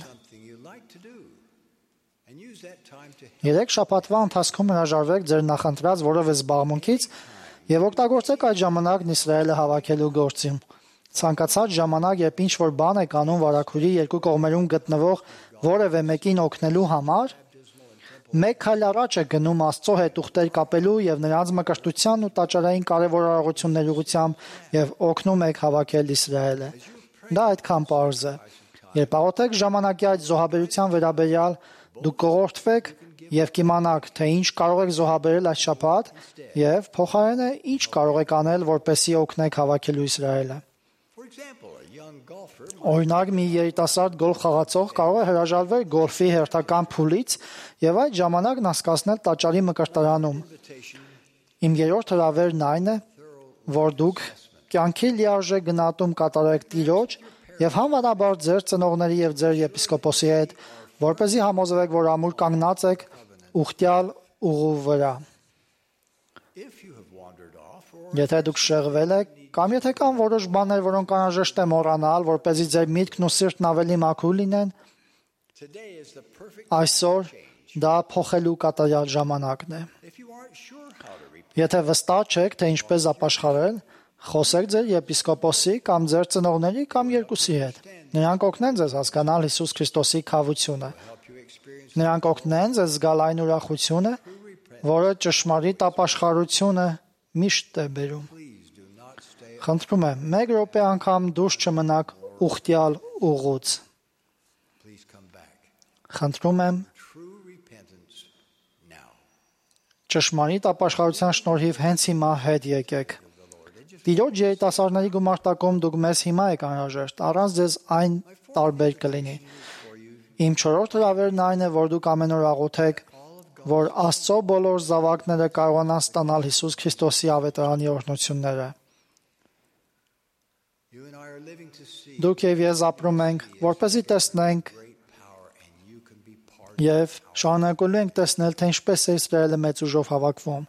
3 շաբաթվա ընթացքում հրաժարվեք ձեր նախընտրած որևէ զբաղմունքից եւ օգտագործեք այդ ժամանակն Իսրայելը հավաքելու գործում։ Ցանկացած ժամանակ, երբ ինչ-որ բան եք անում վարագույրի երկու կողմերում գտնվող որևէ մեկին օգնելու համար, մեկ քայլ առաջ եք գնում Աստծո հետ ուխտեր կապելու եւ նրանց մկրտության ու տաճարային կարեւորությունների ուղղությամբ եւ օգնում եք հավաքել Իսրայելը։ Դա այդքան պարզ է։ Երբ աղոթեք ժամանակի այդ զոհաբերության վերաբերյալ, դուք կողորթվեք եւ կիմանաք, թե ինչ կարող եք զոհաբերել այս շաբաթ եւ փոխարենը ինչ կարող եք անել, որպեսզի օգնեք հավաքելու Իսրայելը։ Օրինակ, մի երիտասարդ գոլֆ խաղացող կարող է հրաժարվել գոլֆի հերթական փուլից եւ այդ ժամանակն անցկացնել տաճարի մկրտարանում։ Իմ երրորդ հրավերն այն է, որ դուք կյանքի լիարժեք գնահատում կատարեք Տիրոջ եւ համանաբար ձեր ծնողների եւ ձեր եպիսկոպոսի հետ, որպեսզի համոզվեք, որ ամուր կանգնած եք ուխտյալ ուղու վրա։ Եթե դուք շեղվել եք, կամ եթե կան որոշ բաներ, որոնք անհրաժեշտ է մոռանալ, որպեսզի ձեր միտքն ու սիրտն ավելի մաքուր լինեն, այսօր դա փոխելու կատարյալ ժամանակն է։ Եթե վստահ չեք, թե ինչպես ապաշխարել, խոսեք ձեր եպիսկոպոսի կամ ձեր ծնողների կամ երկուսի հետ։ Նրանք օգնեն ձեզ հասկանալ Հիսուս Քրիստոսի քավությունը։ Նրանք օգնեն ձեզ զգալ այն ուրախությունը, որը ճշմարիտ ապաշխարությունը միշտ է բերում։ Խնդրում եմ, 1 րոպե անգամ դուրս չմնաք ուխտյալ ուղուց։ Խնդրում եմ, ճշմարիտ ապաշխարության շնորհիվ հենց հիմա հետ եկեք։ Տիրոջ երիտասարդների գումարտակում դուք մեզ հիմա եք անհրաժեշտ, առանց ձեզ այն տարբեր կլինի։ Իմ 4-րդ հրավերն այն է, որ դուք ամեն օր աղոթեք, որ Աստծո բոլոր զավակները կարողանան ստանալ Հիսուս Քրիստոսի ավետարանի օրհնությունները։ Դուք եւ ես ապրում ենք, որպեսզի տեսնենք եւ շարունակելու ենք տեսնել, թե ինչպես է Իսրայելը մեծ ուժով հավաքվում։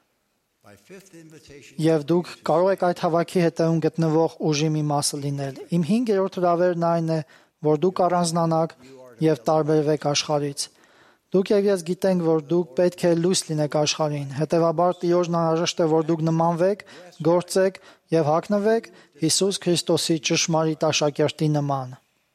Եվ դուք կարող եք այդ հավաքի հետևում գտնվող ուժի մի մասը լինել։ Իմ 5-րդ հրավերն այն է, որ դուք առանձնանաք եւ տարբերվեք աշխարհից։ Դուք եւ ես գիտենք, որ դուք պետք է լույս լինեք աշխարհին։ Հետևաբար Տիրոջն անհրաժեշտ է, որ դուք նմանվեք, գործեք եւ հագնվեք Հիսուս Քրիստոսի ճշմարիտ աշակերտի նման։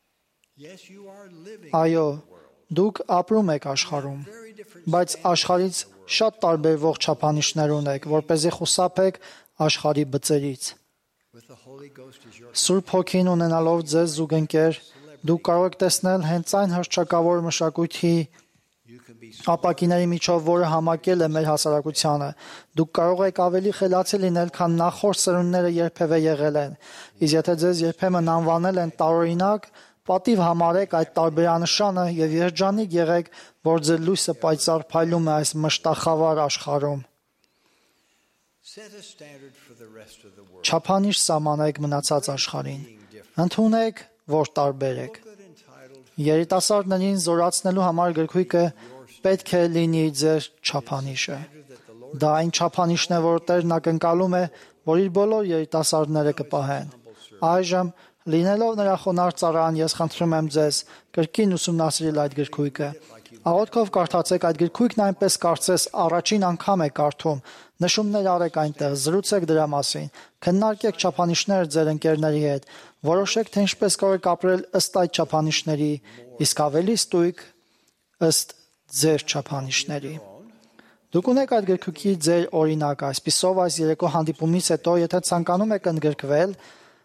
Այո, դուք ապրում եք աշխարհում, բայց աշխարհից շատ տարբերվող չափանիշներ ունեք, որպեսզի խուսափեք աշխարհի բծերից։ Սուրբ Հոգին ունենալով ձեզ զուգընկեր, դուք կարող եք տեսնել հենց այն հռչակավոր մշակույթի ապակիների միջով, որը համակել է մեր հասարակությանը։ Դուք կարող եք ավելի խելացի լինել, քան նախորդ սերունդները երբևէ եղել են։ Իսկ եթե ձեզ երբեմն անվանել են տարօրինակ, պատիվ համարեք այդ տարբերանշանը եւ երջանիկ եղեք, որ ձեր լույսը պայծառ փայլում է այս մշտախավար աշխարհում։ Չափանիշ սահմանեք մնացած աշխարհին։ Ընդունեք, որ տարբեր եք։ Երիտասարդներին զորացնելու համար գրքույկը պետք է լինի ձեր չափանիշը։ Դա այն չափանիշն է, որ Տերն ակնկալում է, որ իր բոլոր երիտասարդները կպահեն։ Այժմ, լինելով նրա խոնարհ ծառան, ես խնդրում եմ ձեզ կրկին ուսումնասիրել այդ գրքույկը։ Աղոթքով կարդացեք այդ գրքույկն այնպես կարծես առաջին անգամ եք կարդում։ Նշումներ արեք այնտեղ, զրուցեք դրա մասին, քննարկեք չափանիշները ձեր ընկերների հետ, որոշեք, թե ինչպես կարող եք ապրել ըստ այդ չափանիշների, իսկ ավելի ստույգ ըստ ձեր չափանիշների։ Դուք ունեք այդ գրքույկի ձեր օրինակը, այսպիսով այս երեկո հանդիպումից հետո, եթե ցանկանում եք ընդգրկվել,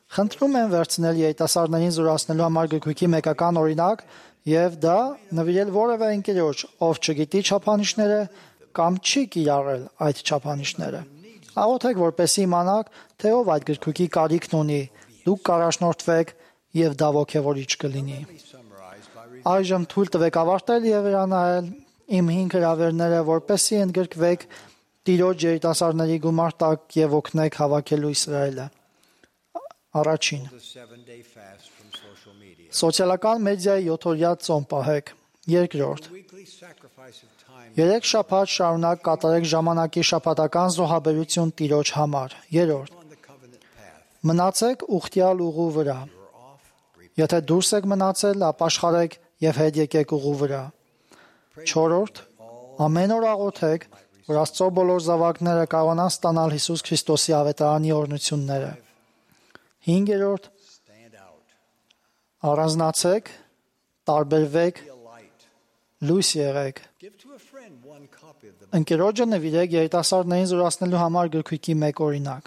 Խնդրում եմ վերցնել երիտասարդներին զորացնելու համար գրքույկի մեկական օրինակ եւ դա նվիրել որևէ ընկերոջ, ով չգիտի չափանիշները կամ չի կիրառել այդ չափանիշները։ Աղոթեք, որպեսզի իմանաք, թե ով այդ գրքույկի կարիքն ունի, դուք կառաջնորդվեք եւ դա ոգևորիչ կլինի։ Այժմ թույլ տվեք ավարտել եւ վերանայել իմ 5 հրավերները, որպեսզի ընդգրկվեք Տիրոջ երիտասարդների գումար տակ եւ օգնեք հավաքելու Իսրայելը։ Առաջին. The 7-day fast from social media. Սոցիալական մեդիայի 7-օրյա ծոմ պահեք։ Երկրորդ. Weekly sacrifice of time 3 շաբաթ շարունակ կատարեք ժամանակի շաբաթական զոհաբերություն Տիրոջ համար։ Երրորդ. on the covenant path. Մնացեք ուխտյալ ուղու վրա։ Եթե դուրս եք մնացել, ապաշխարեք եւ հետ եկեք ուղու վրա։ Չորրորդ. ամեն օր աղոթեք, որ Աստծո բոլոր զավակները կարողանան ստանալ Հիսուս Քրիստոսի ավետարանի օրհնությունները։ 5-րդ. Stand out. Առանձնացեք, տարբերվեք, Be a light. լույս եղեք։ Give to a friend one copy of the Ընկերոջը նվիրեք երիտասարդներին զորացնելու համար գրքույկի մեկ օրինակ։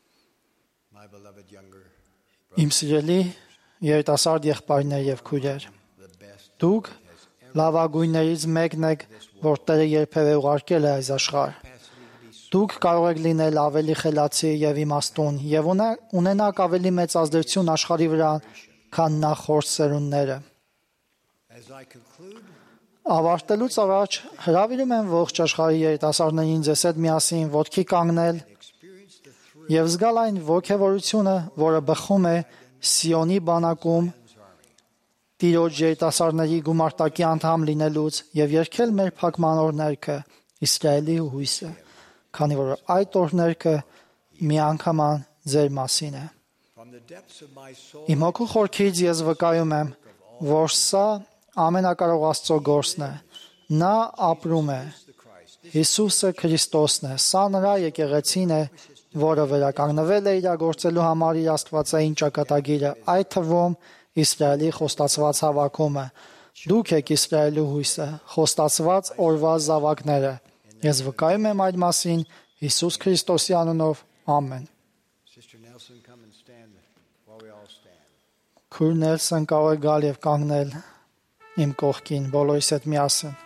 my beloved younger Իմ սիրելի երիտասարդ եղբայրներ եւ քույրեր, the best դուք լավագույններից մեկն եք, որ Տերը երբևէ ուղարկել է այս աշխարհ։ Դուք կարող եք լինել ավելի խելացի եւ իմաստուն եւ ունենաք ավելի մեծ ազդեցություն աշխարհի վրա, քան նախորդ սերունդները։ as I conclude Ավարտելուց առաջ հրավիրում եմ ողջ աշխարհի երիտասարդներին ձեզ հետ միասին ոտքի կանգնել experience the thrill եւ զգալ այն ոգևորությունը, որը բխում է Սիոնի բանակում Տիրոջ երիտասարդների գումարտակի անդամ լինելուց եւ երգել մեր փակման օրներքը Իսրայելի հույսը, քանի որ այդ օրներքը միանգամայն ձեր մասին է։ from the depths of my soul. Իմ հոգու խորքից ես վկայում եմ, որ սա ամենակարող Աստծո գործն է։ Նա ապրում է։ Հիսուսը Քրիստոսն է։ Սա նրա եկեղեցին է, որը վերականգնվել է իրագործելու համար իր աստվածային ճակատագիրը, այդ թվում Իսրայելի խոստացված հավաքումը։ Դուք եք Իսրայելի հույսը, խոստացված օրվա զավակները։ Ես վկայում եմ այդ մասին Հիսուս Քրիստոսի անունով։ Ամեն։ Sister Nelson, come and stand while we all stand. Քույր Նելսոն կարող է գալ եւ կանգնել իմ կողքին, բոլորիս հետ միասին։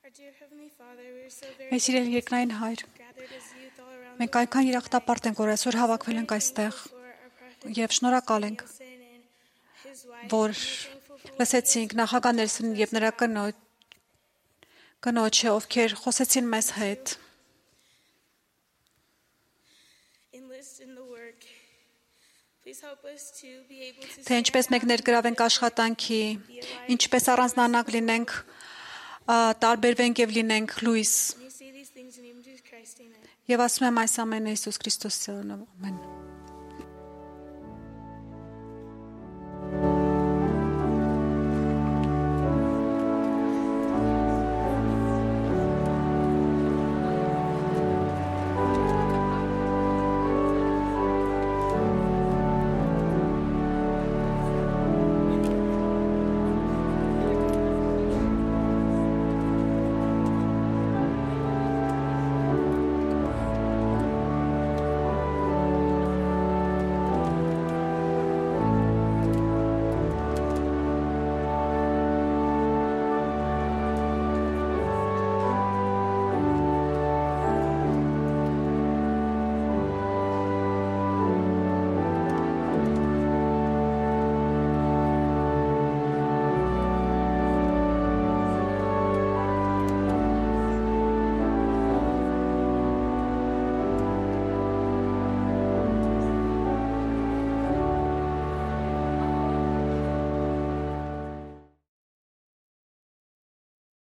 Մեր սիրելի երկնային Հայր, մենք այնքան երախտապարտ ենք, որ այսօր հավաքվել ենք այստեղ եւ շնորհակալ ենք, որ լսեցինք նախագահ Նելսոնին եւ նրա կնոջը, ովքեր խոսեցին մեզ հետ. Թե ինչպես մենք ներգրավենք աշխատանքի, ինչպես առանձնանանք լինենք, տարբերվենք եւ լինենք լույս։ Եվ ասում եմ այս ամենը Հիսուս Քրիստոսի անունով, ամեն։